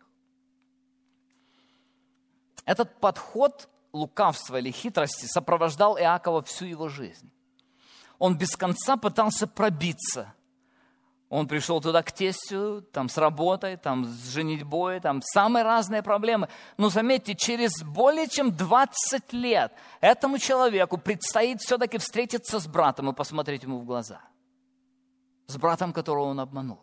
Этот подход лукавства или хитрости сопровождал Иакова всю его жизнь. Он без конца пытался пробиться. Он пришел туда к тестю, там с работой, там с женитьбой, там самые разные проблемы. Но заметьте, через более чем двадцать лет этому человеку предстоит все-таки встретиться с братом и посмотреть ему в глаза. С братом, которого он обманул.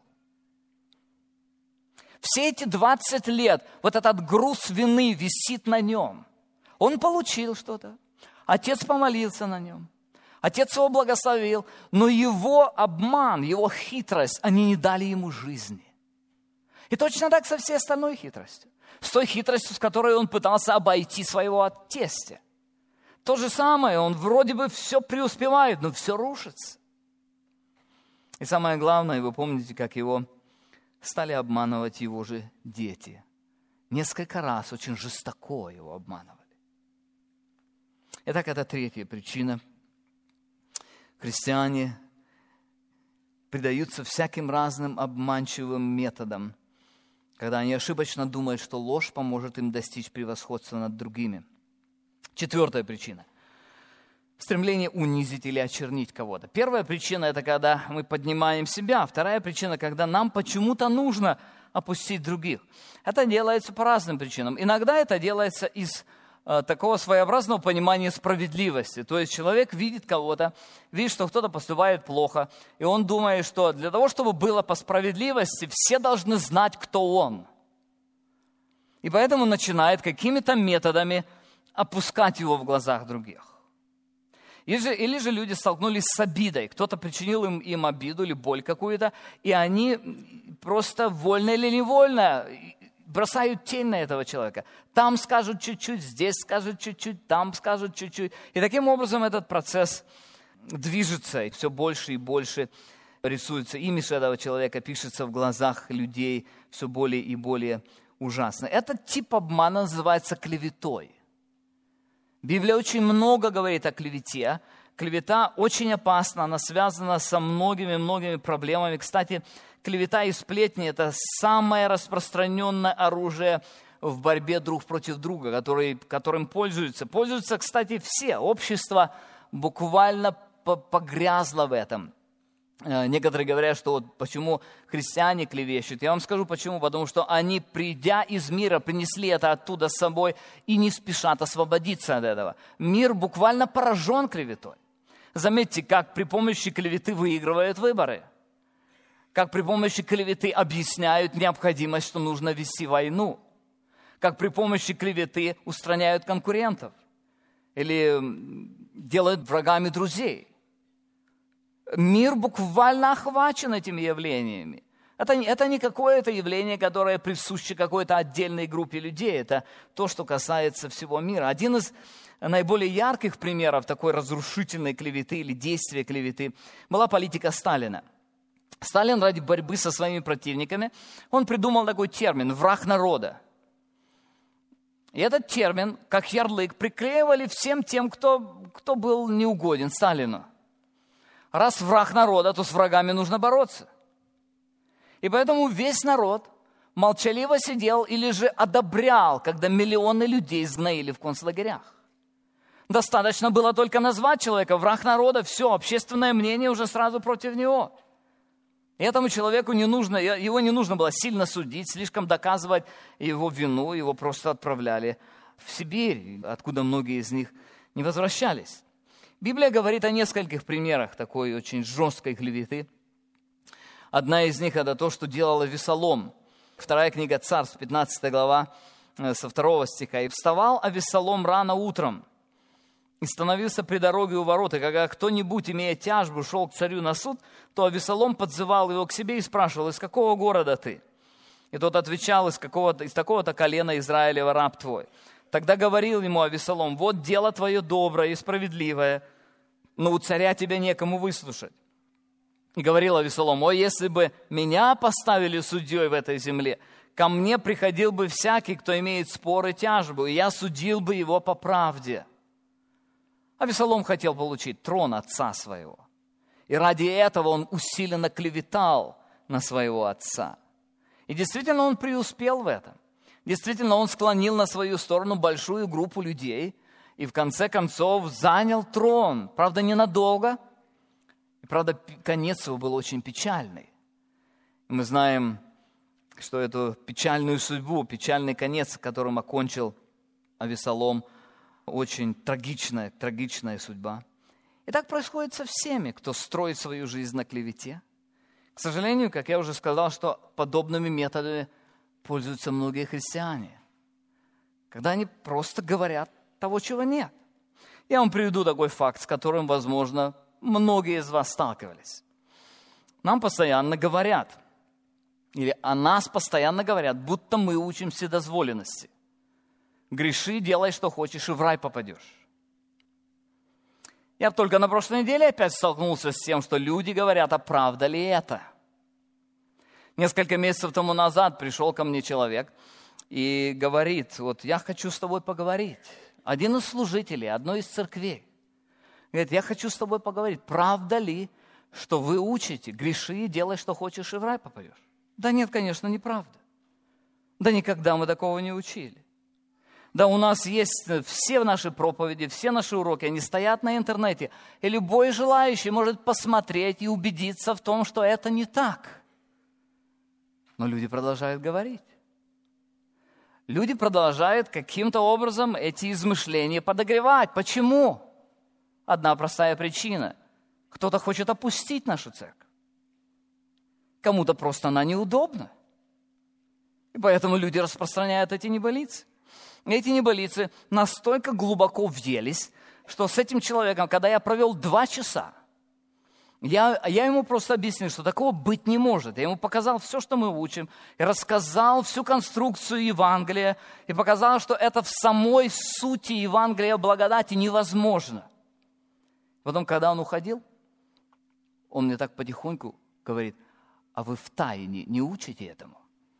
Все эти двадцать лет вот этот груз вины висит на нем. Он получил что-то. Отец помолился на нем. Отец его благословил, но его обман, его хитрость, они не дали ему жизни. И точно так со всей остальной хитростью. С той хитростью, с которой он пытался обойти своего тестя. То же самое, он вроде бы все преуспевает, но все рушится. И самое главное, вы помните, как его стали обманывать его же дети. Несколько раз очень жестоко его обманывали. Итак, это третья причина. Христиане предаются всяким разным обманчивым методам, когда они ошибочно думают, что ложь поможет им достичь превосходства над другими. Четвертая причина. Стремление унизить или очернить кого-то. Первая причина – это когда мы поднимаем себя. Вторая причина – когда нам почему-то нужно опустить других. Это делается по разным причинам. Иногда это делается из э, такого своеобразного понимания справедливости. То есть человек видит кого-то, видит, что кто-то поступает плохо, и он думает, что для того, чтобы было по справедливости, все должны знать, кто он. И поэтому начинает какими-то методами опускать его в глазах других. Или же, или же люди столкнулись с обидой. Кто-то причинил им, им обиду или боль какую-то, и они просто вольно или невольно бросают тень на этого человека. Там скажут чуть-чуть, здесь скажут чуть-чуть, там скажут чуть-чуть. И таким образом этот процесс движется, и все больше и больше рисуется. Имидж этого человека пишется в глазах людей все более и более ужасно. Этот тип обмана называется клеветой. Библия очень много говорит о клевете. Клевета очень опасна, она связана со многими-многими проблемами. Кстати, клевета и сплетни – это самое распространенное оружие в борьбе друг против друга, который, которым пользуются. Пользуются, кстати, все. Общество буквально погрязло в этом. Некоторые говорят, что вот почему христиане клевещут. Я вам скажу почему. Потому что они, придя из мира, принесли это оттуда с собой и не спешат освободиться от этого. Мир буквально поражен клеветой. Заметьте, как при помощи клеветы выигрывают выборы. Как при помощи клеветы объясняют необходимость, что нужно вести войну. Как при помощи клеветы устраняют конкурентов. Или делают врагами друзей. Мир буквально охвачен этими явлениями. Это, это не какое-то явление, которое присуще какой-то отдельной группе людей. Это то, что касается всего мира. Один из наиболее ярких примеров такой разрушительной клеветы или действия клеветы была политика Сталина. Сталин ради борьбы со своими противниками, он придумал такой термин «враг народа». И этот термин, как ярлык, приклеивали всем тем, кто, кто был неугоден Сталину. Раз враг народа, то с врагами нужно бороться. И поэтому весь народ молчаливо сидел или же одобрял, когда миллионы людей сгноили в концлагерях. Достаточно было только назвать человека враг народа, все, общественное мнение уже сразу против него. И этому человеку не нужно, его не нужно было сильно судить, слишком доказывать его вину, его просто отправляли в Сибирь, откуда многие из них не возвращались. Библия говорит о нескольких примерах такой очень жесткой клеветы. Одна из них – это то, что делал Авессалом. Вторая книга Царств, пятнадцатая глава, со второго стиха. «И вставал Авессалом рано утром, и становился при дороге у ворот, и когда кто-нибудь, имея тяжбу, шел к царю на суд, то Авессалом подзывал его к себе и спрашивал: из какого города ты? И тот отвечал: из, какого-то, из такого-то колена Израилева раб твой. Тогда говорил ему Авессалом: вот дело твое доброе и справедливое, но у царя тебя некому выслушать. И говорил Авессалом: ой, если бы меня поставили судьей в этой земле, ко мне приходил бы всякий, кто имеет спор и тяжбу, и я судил бы его по правде. Авессалом хотел получить трон отца своего. И ради этого он усиленно клеветал на своего отца. И действительно он преуспел в этом. Действительно он склонил на свою сторону большую группу людей и в конце концов занял трон. Правда, ненадолго. И, правда, конец его был очень печальный. Мы знаем, что эту печальную судьбу, печальный конец, которым окончил Авессалом, очень трагичная, трагичная судьба. И так происходит со всеми, кто строит свою жизнь на клевете. К сожалению, как я уже сказал, что подобными методами пользуются многие христиане, когда они просто говорят того, чего нет. Я вам приведу такой факт, с которым, возможно, многие из вас сталкивались. Нам постоянно говорят: или о нас постоянно говорят, будто мы учим вседозволенности. Греши, делай, что хочешь, и в рай попадешь. Я только на прошлой неделе опять столкнулся с тем, что люди говорят, а правда ли это? Несколько месяцев тому назад пришел ко мне человек и говорит, вот я хочу с тобой поговорить. Один из служителей одной из церквей говорит, я хочу с тобой поговорить, правда ли, что вы учите, греши, делай, что хочешь, и в рай попадешь? Да нет, конечно, неправда. Да никогда мы такого не учили. Да у нас есть все наши проповеди, все наши уроки, они стоят на интернете. И любой желающий может посмотреть и убедиться в том, что это не так. Но люди продолжают говорить. Люди продолжают каким-то образом эти измышления подогревать. Почему? Одна простая причина. Кто-то хочет опустить нашу церковь. Кому-то просто она неудобна. И поэтому люди распространяют эти небылицы. Эти небылицы настолько глубоко въелись, что с этим человеком, когда я провел два часа, я, я ему просто объяснил, что такого быть не может. Я ему показал все, что мы учим, и рассказал всю конструкцию Евангелия, и показал, что это в самой сути Евангелия благодати невозможно. Потом, когда он уходил, он мне так потихоньку говорит, а вы втайне не учите этому?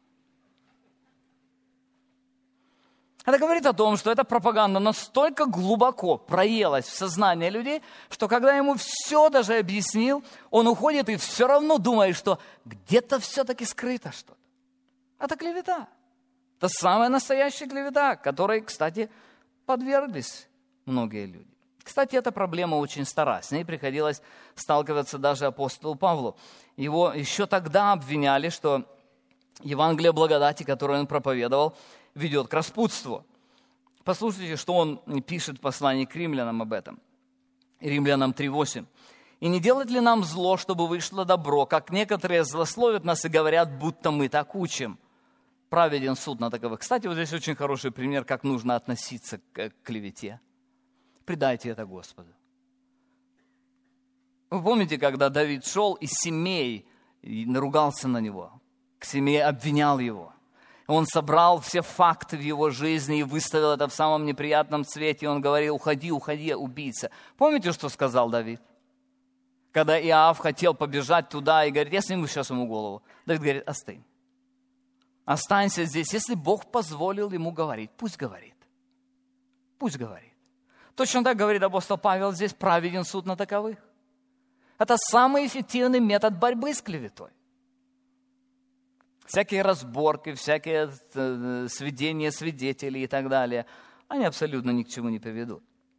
Это говорит о том, что эта пропаганда настолько глубоко проелась в сознание людей, что когда ему все даже объяснил, он уходит и все равно думает, что где-то все-таки скрыто что-то. Это клевета. Это самая настоящая клевета, которой, кстати, подверглись многие люди. Кстати, эта проблема очень стара. С ней приходилось сталкиваться даже апостолу Павлу. Его еще тогда обвиняли, что Евангелие благодати, которое он проповедовал, ведет к распутству. Послушайте, что он пишет в послании к римлянам об этом. Римлянам три восемь. «И не делать ли нам зло, чтобы вышло добро, как некоторые злословят нас и говорят, будто мы так учим? Праведен суд на таковых». Кстати, вот здесь очень хороший пример, как нужно относиться к клевете. Предайте это Господу. Вы помните, когда Давид шел, и Семей наругался на него, к Семей обвинял его. Он собрал все факты в его жизни и выставил это в самом неприятном цвете. И он говорил, уходи, уходи, убийца. Помните, что сказал Давид? Когда Иоав хотел побежать туда и говорит, я сниму сейчас ему голову. Давид говорит, остынь. Останься здесь. Если Бог позволил ему говорить, пусть говорит. Пусть говорит. Точно так говорит апостол Павел здесь, праведен суд на таковых. Это самый эффективный метод борьбы с клеветой. Всякие разборки, всякие сведения свидетелей и так далее, они абсолютно ни к чему не приведут.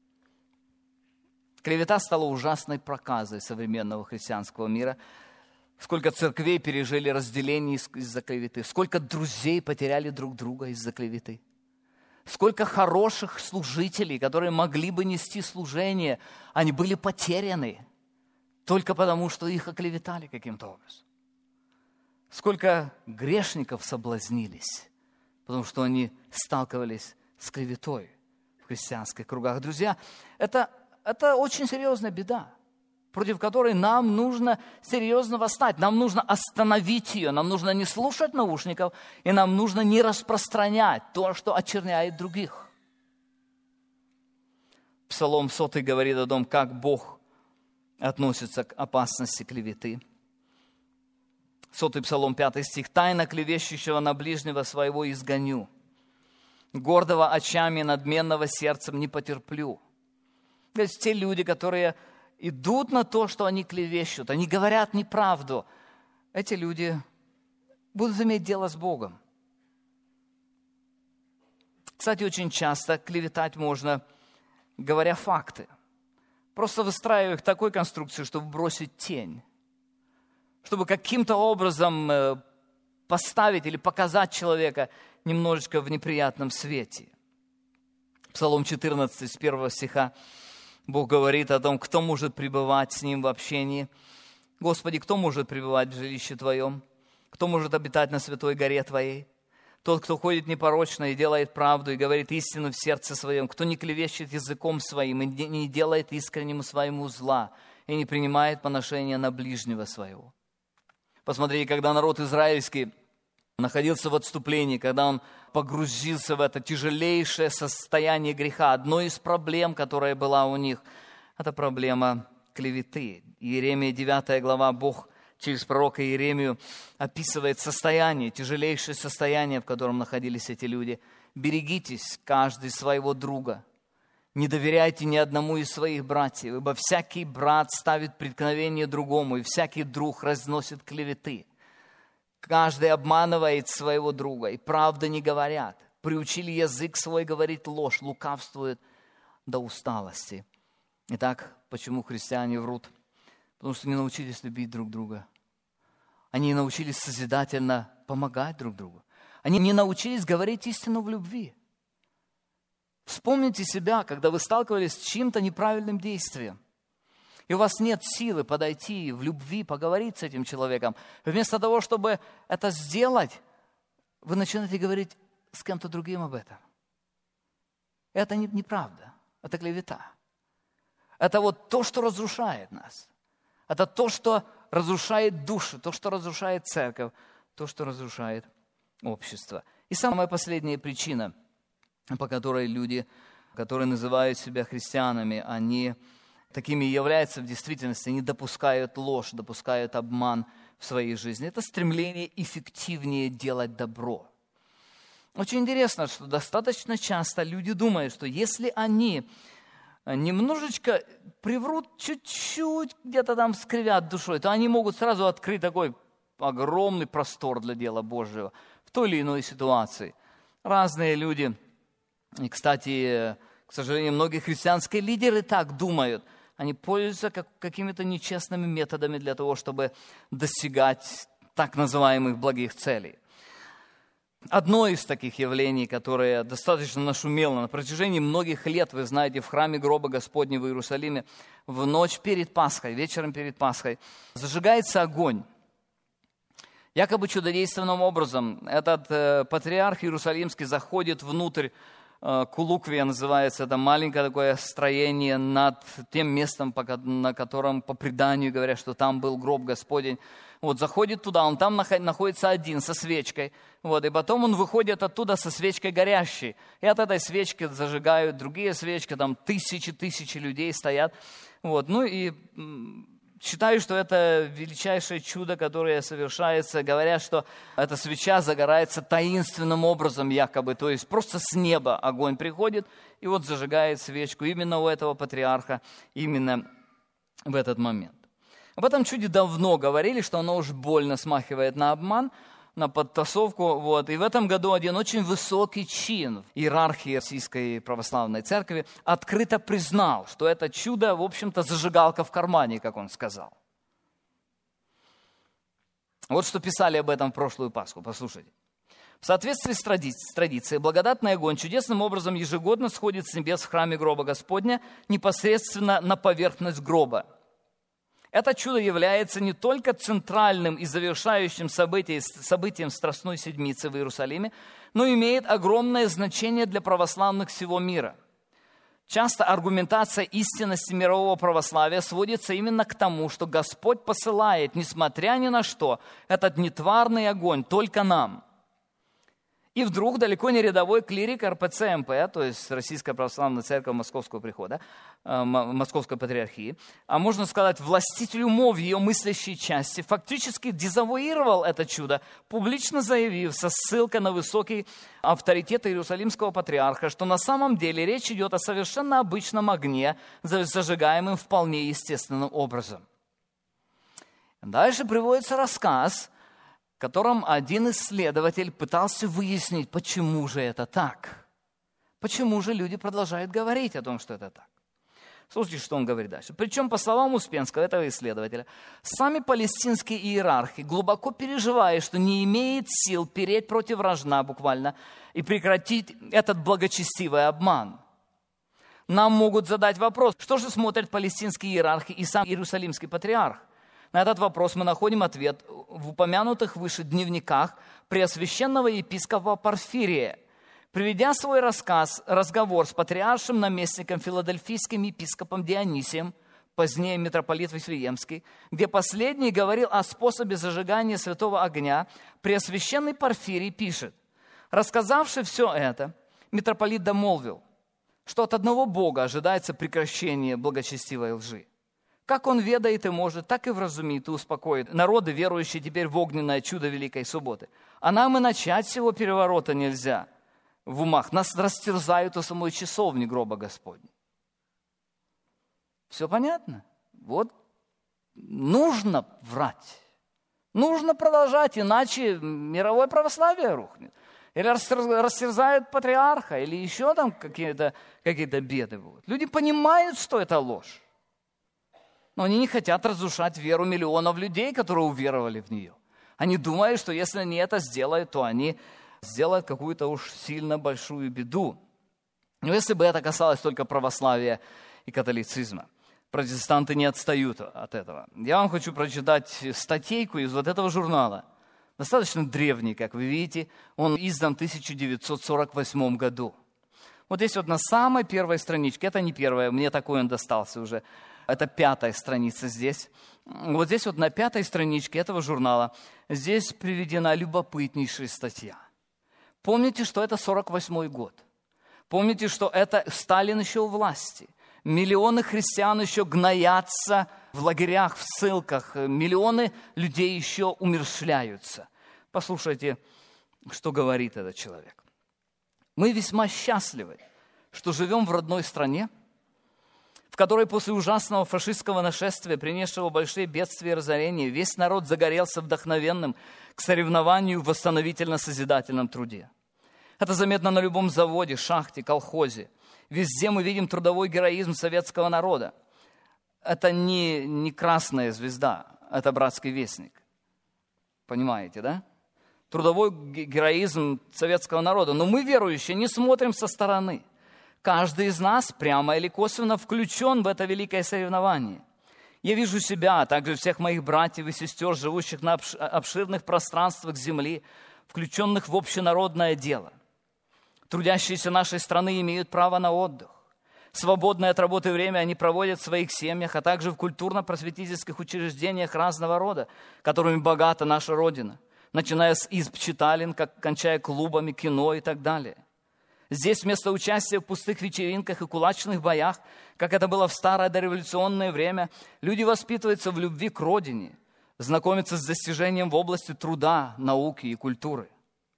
Клевета стала ужасной проказой современного христианского мира. Сколько церквей пережили разделение из-за клеветы, сколько друзей потеряли друг друга из-за клеветы. Сколько хороших служителей, которые могли бы нести служение, они были потеряны только потому, что их оклеветали каким-то образом. Сколько грешников соблазнились, потому что они сталкивались с клеветой в христианских кругах. Друзья, это, это очень серьезная беда, против которой нам нужно серьезно восстать. Нам нужно остановить ее, нам нужно не слушать наушников, и нам нужно не распространять то, что очерняет других. Псалом сотый говорит о том, как Бог относится к опасности клеветы. Сотый Псалом, пятый стих. «Тайно клевещущего на ближнего своего изгоню, гордого очами, надменного сердцем не потерплю». То есть те люди, которые идут на то, что они клевещут, они говорят неправду, эти люди будут иметь дело с Богом. Кстати, очень часто клеветать можно, говоря факты, просто выстраивая их такой конструкции, чтобы бросить тень, чтобы каким-то образом поставить или показать человека немножечко в неприятном свете. Псалом четырнадцать, с первого стиха, Бог говорит о том, кто может пребывать с Ним в общении. «Господи, кто может пребывать в жилище Твоем? Кто может обитать на святой горе Твоей? Тот, кто ходит непорочно и делает правду, и говорит истину в сердце своем, кто не клевещет языком своим и не делает искреннему своему зла, и не принимает поношения на ближнего своего». Посмотрите, когда народ израильский находился в отступлении, когда он погрузился в это тяжелейшее состояние греха. Одной из проблем, которая была у них, это проблема клеветы. Иеремия девятая глава, Бог через пророка Иеремию описывает состояние, тяжелейшее состояние, в котором находились эти люди. «Берегитесь каждый своего друга, не доверяйте ни одному из своих братьев, ибо всякий брат ставит преткновение другому, и всякий друг разносит клеветы. Каждый обманывает своего друга, и правды не говорят. Приучили язык свой говорить ложь, лукавствуют до усталости». Итак, почему христиане врут? Потому что не научились любить друг друга. Они не научились созидательно помогать друг другу. Они не научились говорить истину в любви. Вспомните себя, когда вы сталкивались с чьим-то неправильным действием, и у вас нет силы подойти в любви, поговорить с этим человеком. Вместо того, чтобы это сделать, вы начинаете говорить с кем-то другим об этом. Это не, неправда, это клевета. Это вот то, что разрушает нас. Это то, что разрушает души, то, что разрушает церковь, то, что разрушает общество. И самая последняя причина, по которой люди, которые называют себя христианами, они такими являются в действительности, они допускают ложь, допускают обман в своей жизни. Это стремление эффективнее делать добро. Очень интересно, что достаточно часто люди думают, что если они немножечко приврут, чуть-чуть где-то там скривят душой, то они могут сразу открыть такой огромный простор для дела Божьего в той или иной ситуации. Разные люди, и, кстати, к сожалению, многие христианские лидеры так думают, они пользуются как, какими-то нечестными методами для того, чтобы достигать так называемых благих целей. Одно из таких явлений, которое достаточно нашумело на протяжении многих лет, вы знаете, в храме гроба Господня в Иерусалиме, в ночь перед Пасхой, вечером перед Пасхой, зажигается огонь. Якобы чудодейственным образом этот э, патриарх Иерусалимский заходит внутрь, э, Кулуквия называется, это маленькое такое строение над тем местом, на котором по преданию говорят, что там был гроб Господень. Вот, заходит туда, он там находится один со свечкой, вот, и потом он выходит оттуда со свечкой горящей, и от этой свечки зажигают другие свечки, там тысячи-тысячи людей стоят, вот, ну и считаю, что это величайшее чудо, которое совершается, говорят, что эта свеча загорается таинственным образом якобы, то есть просто с неба огонь приходит, и вот зажигает свечку именно у этого патриарха, именно в этот момент. Об этом чуде давно говорили, что оно уж больно смахивает на обман, на подтасовку. Вот. И в этом году один очень высокий чин в иерархии Российской Православной Церкви открыто признал, что это чудо, в общем-то, зажигалка в кармане, как он сказал. Вот что писали об этом в прошлую Пасху. Послушайте. В соответствии с традицией, благодатный огонь чудесным образом ежегодно сходит с небес в храме гроба Господня непосредственно на поверхность гроба. Это чудо является не только центральным и завершающим событием, событием Страстной Седмицы в Иерусалиме, но имеет огромное значение для православных всего мира. Часто аргументация истинности мирового православия сводится именно к тому, что Господь посылает, несмотря ни на что, этот нетварный огонь только нам. И вдруг далеко не рядовой клирик эр пэ цэ эм пэ, то есть Российская Православная Церковь Московского Прихода, Московской Патриархии, а можно сказать, властитель умов ее мыслящей части, фактически дезавуировал это чудо, публично заявив со ссылкой на высокий авторитет Иерусалимского патриарха, что на самом деле речь идет о совершенно обычном огне, зажигаемом вполне естественным образом. Дальше приводится рассказ, в котором один исследователь пытался выяснить, почему же это так. Почему же люди продолжают говорить о том, что это так. Слушайте, что он говорит дальше. Причем, по словам Успенского, этого исследователя, сами палестинские иерархи глубоко переживают, что не имеет сил переть против рожна буквально и прекратить этот благочестивый обман. Нам могут задать вопрос, что же смотрят палестинские иерархи и сам Иерусалимский патриарх. На этот вопрос мы находим ответ в упомянутых выше дневниках преосвященного епископа Порфирия. Приведя свой рассказ, разговор с патриаршим наместником филадельфийским епископом Дионисием, позднее митрополит Вифлеемский, где последний говорил о способе зажигания святого огня, Преосвященный Порфирий пишет: рассказавши все это, митрополит домолвил, что от одного Бога ожидается прекращение благочестивой лжи. Как он ведает и может, так и вразумит и успокоит народы, верующие теперь в огненное чудо Великой Субботы. А нам и начать всего переворота нельзя в умах. Нас растерзают у самой часовни гроба Господня. Все понятно? Вот нужно врать. Нужно продолжать, иначе мировое православие рухнет. Или растерзают патриарха, или еще там какие-то, какие-то беды будут. Люди понимают, что это ложь. Но они не хотят разрушать веру миллионов людей, которые уверовали в нее. Они думают, что если они это сделают, то они сделают какую-то уж сильно большую беду. Но если бы это касалось только православия и католицизма, протестанты не отстают от этого. Я вам хочу прочитать статейку из вот этого журнала. Достаточно древний, как вы видите. Он издан в тысяча девятьсот сорок восьмом году. Вот здесь вот на самой первой страничке, это не первая, мне такой он достался уже, это пятая страница здесь. Вот здесь вот на пятой страничке этого журнала, здесь приведена любопытнейшая статья. Помните, что это сорок восьмой год. Помните, что это Сталин еще у власти. Миллионы христиан еще гноятся в лагерях, в ссылках. Миллионы людей еще умерщвляются. Послушайте, что говорит этот человек. Мы весьма счастливы, что живем в родной стране, в которой после ужасного фашистского нашествия, принесшего большие бедствия и разорения, весь народ загорелся вдохновенным к соревнованию в восстановительно-созидательном труде. Это заметно на любом заводе, шахте, колхозе. Везде мы видим трудовой героизм советского народа. Это не, не красная звезда, это братский вестник. Понимаете, да? Трудовой героизм советского народа. Но мы, верующие, не смотрим со стороны. Каждый из нас прямо или косвенно включен в это великое соревнование. Я вижу себя, а также всех моих братьев и сестер, живущих на обширных пространствах земли, включенных в общенародное дело. Трудящиеся нашей страны имеют право на отдых. Свободное от работы время они проводят в своих семьях, а также в культурно-просветительских учреждениях разного рода, которыми богата наша Родина, начиная с изб читален, как кончая клубами, кино и так далее. Здесь вместо участия в пустых вечеринках и кулачных боях, как это было в старое дореволюционное время, люди воспитываются в любви к родине, знакомятся с достижением в области труда, науки и культуры.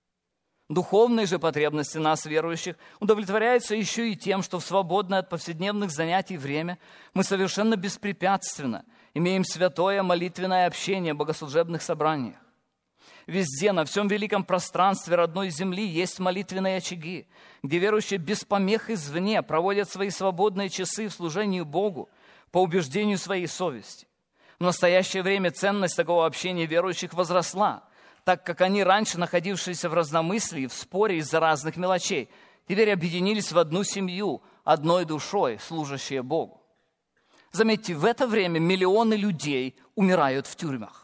Духовные же потребности нас, верующих, удовлетворяются еще и тем, что в свободное от повседневных занятий время мы совершенно беспрепятственно имеем святое молитвенное общение в богослужебных собраниях. Везде, на всем великом пространстве родной земли есть молитвенные очаги, где верующие без помех извне проводят свои свободные часы в служении Богу по убеждению своей совести. В настоящее время ценность такого общения верующих возросла, так как они, раньше находившиеся в разномыслии, в споре из-за разных мелочей, теперь объединились в одну семью, одной душой, служащие Богу. Заметьте, в это время миллионы людей умирают в тюрьмах.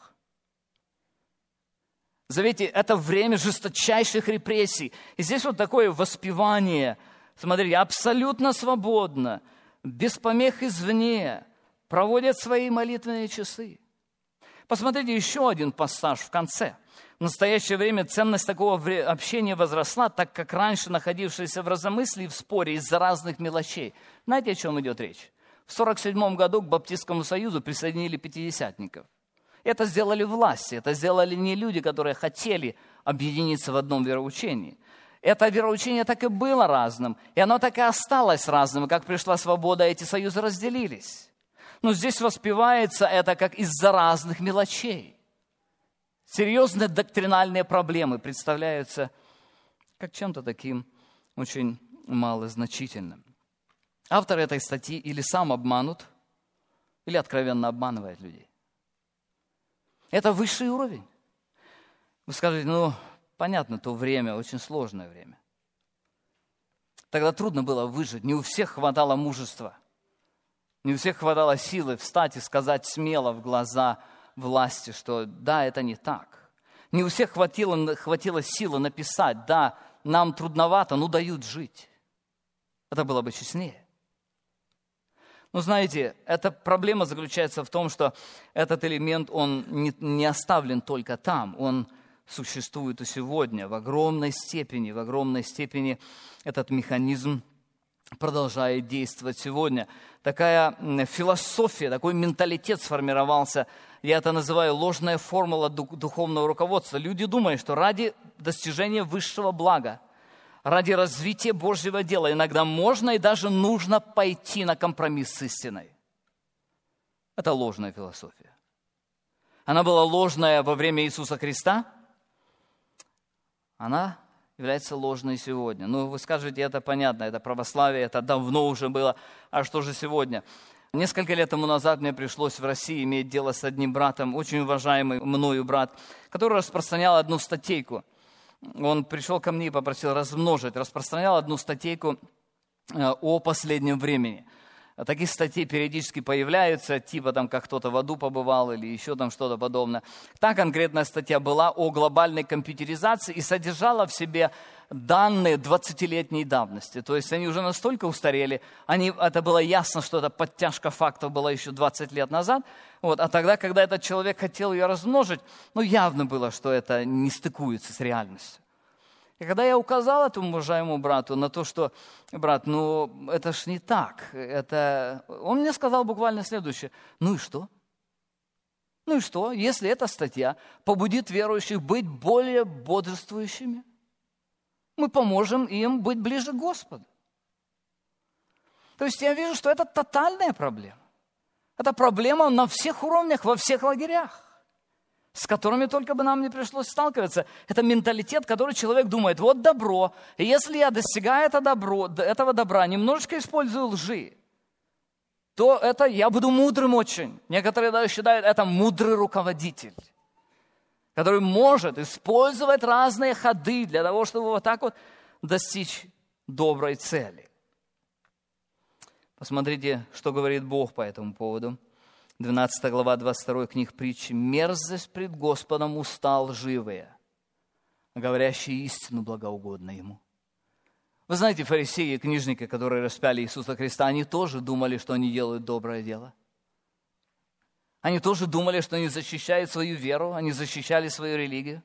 Заметьте, это время жесточайших репрессий. И здесь вот такое воспевание, смотрите, абсолютно свободно, без помех извне, проводят свои молитвенные часы. Посмотрите еще один пассаж в конце. В настоящее время ценность такого общения возросла, так как раньше находившиеся в разномыслии, в споре из-за разных мелочей. Знаете, о чем идет речь? В сорок седьмом году к Баптистскому союзу присоединили пятидесятников. Это сделали власти, это сделали не люди, которые хотели объединиться в одном вероучении. Это вероучение так и было разным, и оно так и осталось разным. Как пришла свобода, эти союзы разделились. Но здесь воспевается это как из-за разных мелочей. Серьезные доктринальные проблемы представляются как чем-то таким очень малозначительным. Автор этой статьи или сам обманут, или откровенно обманывает людей. Это высший уровень. Вы скажете, ну, понятно, то время, очень сложное время. Тогда трудно было выжить, не у всех хватало мужества, не у всех хватало силы встать и сказать смело в глаза власти, что да, это не так. Не у всех хватило, хватило силы написать, да, нам трудновато, но дают жить. Это было бы честнее. Но знаете, эта проблема заключается в том, что этот элемент, он не, не оставлен только там, он существует и сегодня в огромной степени, в огромной степени этот механизм продолжает действовать сегодня. Такая философия, такой менталитет сформировался, я это называю ложная формула духовного руководства. Люди думают, что ради достижения высшего блага, ради развития Божьего дела иногда можно и даже нужно пойти на компромисс с истиной. Это ложная философия. Она была ложная во время Иисуса Христа, она является ложной сегодня. Ну, вы скажете, это понятно, это православие, это давно уже было. А что же сегодня? Несколько лет тому назад мне пришлось в России иметь дело с одним братом, очень уважаемый мною брат, который распространял одну статейку. Он пришел ко мне и попросил размножить, распространял одну статейку о последнем времени. Таких статей периодически появляются, типа там, как кто-то в аду побывал или еще там что-то подобное. Та конкретная статья была о глобальной компьютеризации и содержала в себе данные двадцатилетней давности. То есть они уже настолько устарели, они, это было ясно, что это подтяжка фактов была еще двадцать лет назад. Вот, а тогда, когда этот человек хотел ее размножить, ну явно было, что это не стыкуется с реальностью. И когда я указал этому уважаемому брату на то, что, брат, ну это ж не так, это... он мне сказал буквально следующее: ну и что? Ну и что, если эта статья побудит верующих быть более бодрствующими? Мы поможем им быть ближе к Господу. То есть я вижу, что это тотальная проблема. Это проблема на всех уровнях, во всех лагерях, с которыми только бы нам не пришлось сталкиваться. Это менталитет, который человек думает: вот добро, и если я достигаю это добро, этого добра, немножечко использую лжи, то это я буду мудрым очень. Некоторые даже считают, это мудрый руководитель, который может использовать разные ходы для того, чтобы вот так вот достичь доброй цели. Посмотрите, что говорит Бог по этому поводу. двенадцатая глава, двадцать вторая книг притчи. «Мерзость пред Господом уста лживые, говорящие истину благоугодно Ему». Вы знаете, фарисеи и книжники, которые распяли Иисуса Христа, они тоже думали, что они делают доброе дело. Они тоже думали, что они защищают свою веру, они защищали свою религию.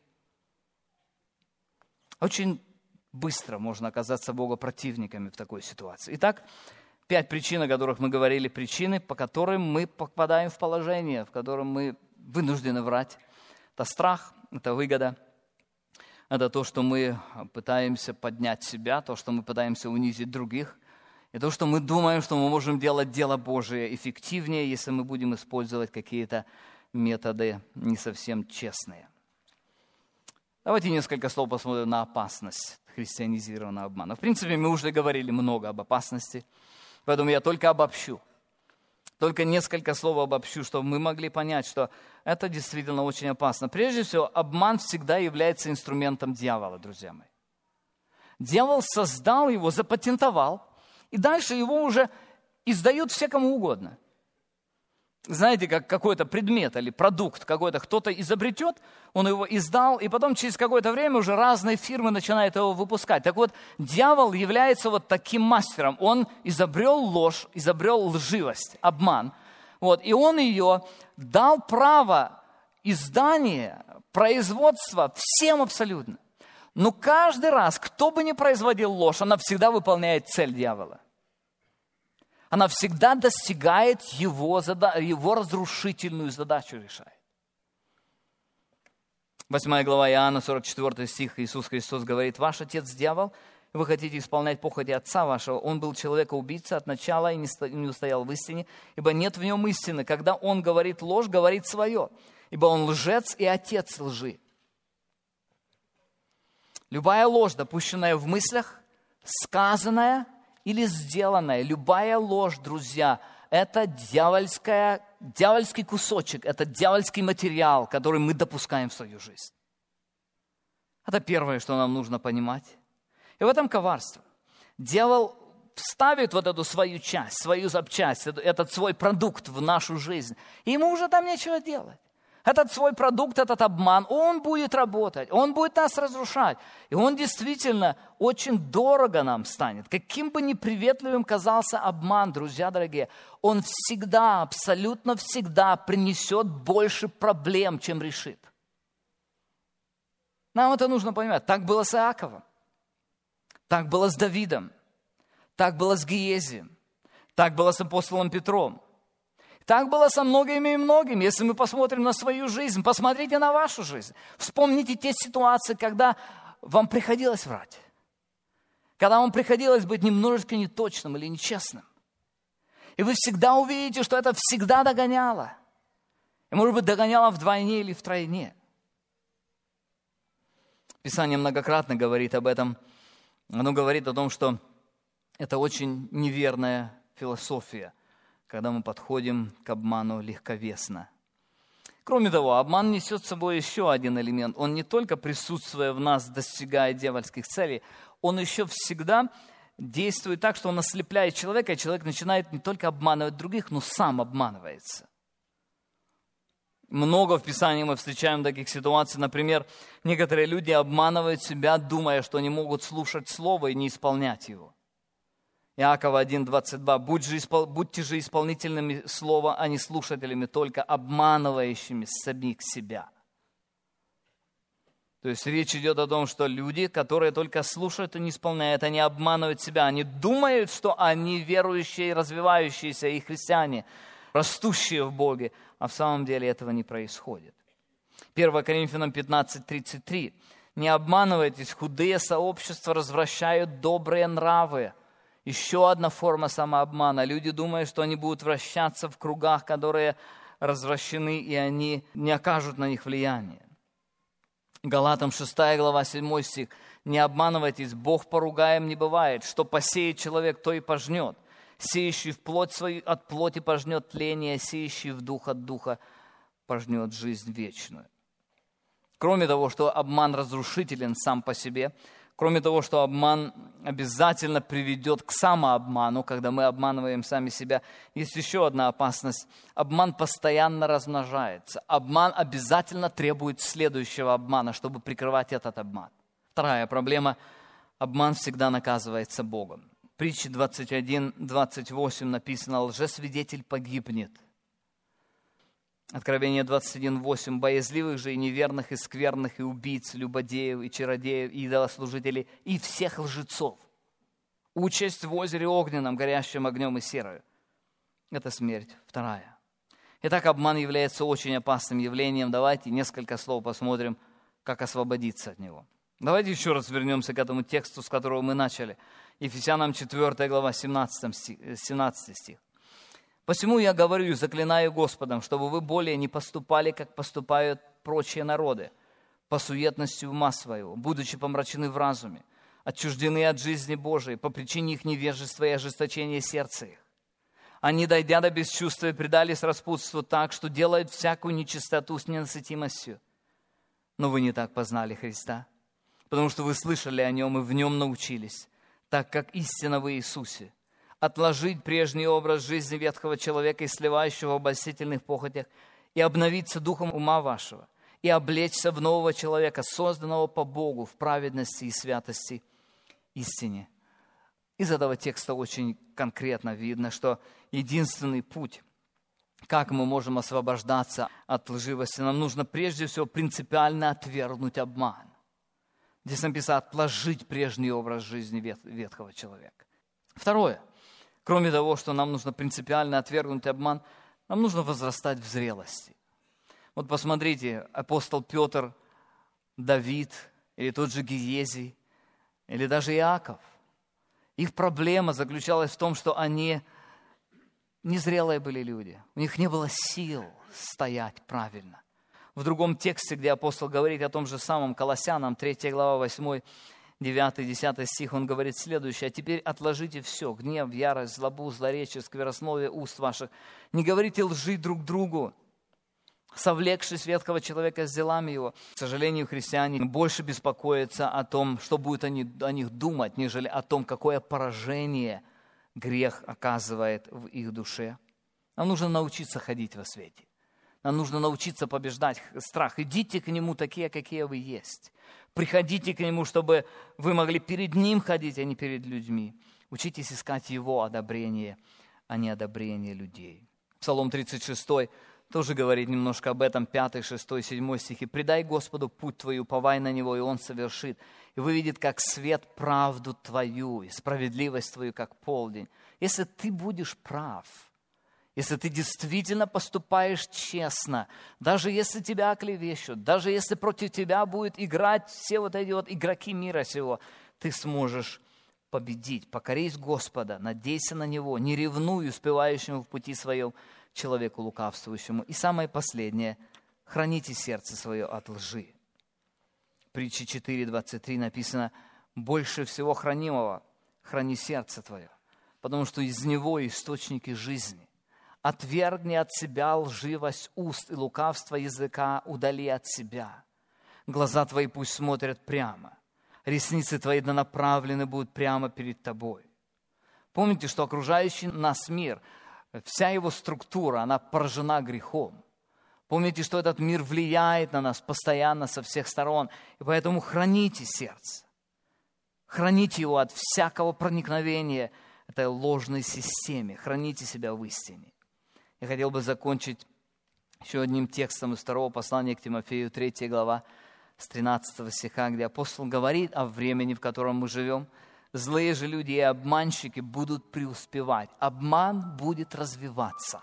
Очень быстро можно оказаться богопротивниками в такой ситуации. Итак, пять причин, о которых мы говорили, причины, по которым мы попадаем в положение, в котором мы вынуждены врать. Это страх, это выгода, это то, что мы пытаемся поднять себя, то, что мы пытаемся унизить других, и то, что мы думаем, что мы можем делать дело Божие эффективнее, если мы будем использовать какие-то методы не совсем честные. Давайте несколько слов посмотрим на опасность христианизированного обмана. В принципе, мы уже говорили много об опасности, поэтому я только обобщу. Только несколько слов обобщу, чтобы мы могли понять, что это действительно очень опасно. Прежде всего, обман всегда является инструментом дьявола, друзья мои. Дьявол создал его, запатентовал, и дальше его уже издают все кому угодно. Знаете, как какой-то предмет или продукт какой-то кто-то изобретет, он его издал, и потом через какое-то время уже разные фирмы начинают его выпускать. Так вот, дьявол является вот таким мастером. Он изобрел ложь, изобрел лживость, обман. Вот, и он ее дал право издания, производства всем абсолютно. Но каждый раз, кто бы ни производил ложь, она всегда выполняет цель дьявола. Она всегда достигает его, его разрушительную задачу, решает. восьмая глава Иоанна, сорок четвёртый стих, Иисус Христос говорит: «Ваш отец дьявол, вы хотите исполнять похоти отца вашего. Он был человека-убийца от начала и не устоял в истине, ибо нет в нем истины. Когда он говорит ложь, говорит свое, ибо он лжец и отец лжи». Любая ложь, допущенная в мыслях, сказанная или сделанная, любая ложь, друзья, это дьявольская, дьявольский кусочек, это дьявольский материал, который мы допускаем в свою жизнь. Это первое, что нам нужно понимать. И в этом коварство. Дьявол вставит вот эту свою часть, свою запчасть, этот свой продукт в нашу жизнь, и ему уже там нечего делать. Этот свой продукт, этот обман, он будет работать, он будет нас разрушать. И он действительно очень дорого нам станет. Каким бы неприветливым казался обман, друзья дорогие, он всегда, абсолютно всегда принесет больше проблем, чем решит. Нам это нужно понимать. Так было с Иаковом, так было с Давидом, так было с Гиезием, так было с апостолом Петром. Так было со многими и многими. Если мы посмотрим на свою жизнь, посмотрите на вашу жизнь. Вспомните те ситуации, когда вам приходилось врать. Когда вам приходилось быть немножечко неточным или нечестным. И вы всегда увидите, что это всегда догоняло. И, может быть, догоняло вдвойне или втройне. Писание многократно говорит об этом. Оно говорит о том, что это очень неверная философия, когда мы подходим к обману легковесно. Кроме того, обман несет с собой еще один элемент. Он не только присутствуя в нас, достигая дьявольских целей, он еще всегда действует так, что он ослепляет человека, и человек начинает не только обманывать других, но сам обманывается. Много в Писании мы встречаем таких ситуаций. Например, некоторые люди обманывают себя, думая, что они могут слушать Слово и не исполнять его. Иакова один двадцать два. Будь же, будьте же исполнителями слова, а не слушателями, только обманывающими самих себя. То есть речь идет о том, что люди, которые только слушают и не исполняют, они обманывают себя. Они думают, что они верующие, развивающиеся и христиане, растущие в Боге, а в самом деле этого не происходит. первое Коринфянам пятнадцать тридцать три. Не обманывайтесь, худые сообщества развращают добрые нравы. Еще одна форма самообмана. Люди думают, что они будут вращаться в кругах, которые развращены, и они не окажут на них влияния. Галатам шестая глава, седьмой стих. Не обманывайтесь, Бог поругаем не бывает. Что посеет человек, то и пожнет. Сеющий в плоть свою от плоти пожнет тление, сеющий в дух от духа пожнет жизнь вечную. Кроме того, что обман разрушителен сам по себе, кроме того, что обман обязательно приведет к самообману, когда мы обманываем сами себя, есть еще одна опасность. Обман постоянно размножается. Обман обязательно требует следующего обмана, чтобы прикрывать этот обман. Вторая проблема – обман всегда наказывается Богом. В притче двадцать один двадцать восемь написано: «Лжесвидетель погибнет». Откровение двадцать один восемь. «Боязливых же и неверных, и скверных, и убийц, любодеев, и чародеев, и идолослужителей, и всех лжецов. Участь в озере огненном, горящим огнем и серою». Это смерть вторая. Итак, обман является очень опасным явлением. Давайте несколько слов посмотрим, как освободиться от него. Давайте еще раз вернемся к этому тексту, с которого мы начали. Ефесянам четвёртая глава, семнадцатый стих. «Посему я говорю и заклинаю Господом, чтобы вы более не поступали, как поступают прочие народы, по суетности ума своего, будучи помрачены в разуме, отчуждены от жизни Божией по причине их невежества и ожесточения сердца их. Они, дойдя до бесчувствия, предались распутству так, что делают всякую нечистоту с ненасытимостью. Но вы не так познали Христа, потому что вы слышали о Нем и в Нем научились, так как истина в Иисусе. Отложить прежний образ жизни ветхого человека и сливающего в обольстительных похотях, и обновиться духом ума вашего, и облечься в нового человека, созданного по Богу в праведности и святости истине». Из этого текста очень конкретно видно, что единственный путь, как мы можем освобождаться от лживости, нам нужно прежде всего принципиально отвергнуть обман. Здесь написано: отложить прежний образ жизни ветхого человека. Второе. Кроме того, что нам нужно принципиально отвергнуть обман, нам нужно возрастать в зрелости. Вот посмотрите, апостол Петр, Давид, или тот же Гиезий, или даже Иаков. Их проблема заключалась в том, что они незрелые были люди. У них не было сил стоять правильно. В другом тексте, где апостол говорит о том же самом, Колоссянам, третья глава, восьмой, девятый, десятый стих, он говорит следующее: «А теперь отложите все, гнев, ярость, злобу, злоречие, сквернословие уст ваших. Не говорите лжи друг другу, совлекшись ветхого человека с делами его». К сожалению, христиане больше беспокоятся о том, что будут они, о них думать, нежели о том, какое поражение грех оказывает в их душе. Нам нужно научиться ходить во свете. Нам нужно научиться побеждать страх. Идите к Нему такие, какие вы есть. Приходите к Нему, чтобы вы могли перед Ним ходить, а не перед людьми. Учитесь искать Его одобрение, а не одобрение людей. Псалом тридцать шесть тоже говорит немножко об этом, пятый, шестой, седьмой стихи. «Предай Господу путь твой, уповай на Него, и Он совершит. И выведет, как свет, правду твою, и справедливость твою, как полдень». Если ты будешь прав, если ты действительно поступаешь честно, даже если тебя оклевещут, даже если против тебя будут играть все вот эти вот игроки мира сего, ты сможешь победить. Покорись Господа, надейся на Него, не ревнуй успевающему в пути своем человеку лукавствующему. И самое последнее, храните сердце свое от лжи. Притча четыре двадцать три написано: «Больше всего хранимого храни сердце твое, потому что из него источники жизни. Отвергни от себя лживость уст и лукавство языка удали от себя. Глаза твои пусть смотрят прямо, ресницы твои да направлены будут прямо перед тобой». Помните, что окружающий нас мир, вся его структура, она поражена грехом. Помните, что этот мир влияет на нас постоянно со всех сторон. И поэтому храните сердце. Храните его от всякого проникновения этой ложной системе. Храните себя в истине. Я хотел бы закончить еще одним текстом из второго послания к Тимофею, третья глава, с тринадцатого стиха, где апостол говорит о времени, в котором мы живем. «Злые же люди и обманщики будут преуспевать. Обман будет развиваться,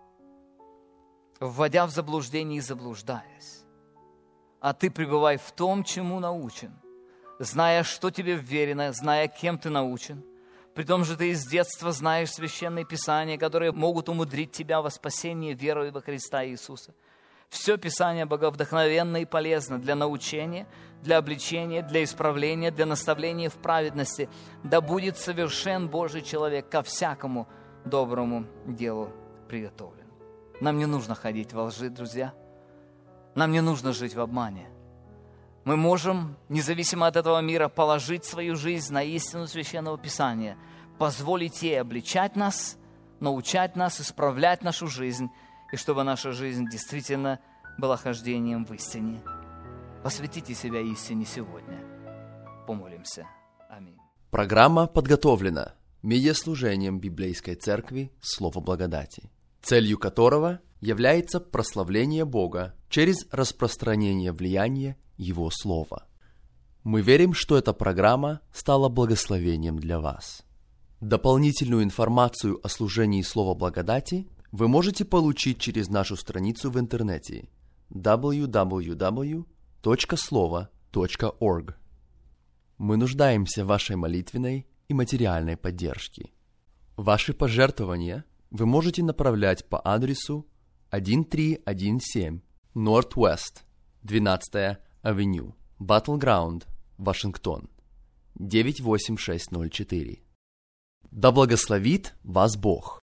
вводя в заблуждение и заблуждаясь. А ты пребывай в том, чему научен, зная, что тебе вверено, зная, кем ты научен. Притом же ты из детства знаешь священные писания, которые могут умудрить тебя во спасение верою во Христа Иисуса. Все Писание боговдохновенно и полезно для научения, для обличения, для исправления, для наставления в праведности. Да будет совершен Божий человек ко всякому доброму делу приготовлен». Нам не нужно ходить во лжи, друзья. Нам не нужно жить в обмане. Мы можем, независимо от этого мира, положить свою жизнь на истину Священного Писания, позволить ей обличать нас, научать нас, исправлять нашу жизнь, и чтобы наша жизнь действительно была хождением в истине. Посвятите себя истине сегодня. Помолимся. Аминь. Программа подготовлена медиаслужением Библейской Церкви «Слово благодати», целью которого является прославление Бога через распространение влияния Его Слова. Мы верим, что эта программа стала благословением для вас. Дополнительную информацию о служении Слова благодати вы можете получить через нашу страницу в интернете дабл ю дабл ю дабл ю точка слово точка орг. Мы нуждаемся в вашей молитвенной и материальной поддержке. Ваши пожертвования вы можете направлять по адресу тысяча триста семнадцать Northwest двенадцатая Авеню, Battleground, Вашингтон, девять восемь шесть ноль четыре. Да благословит вас Бог!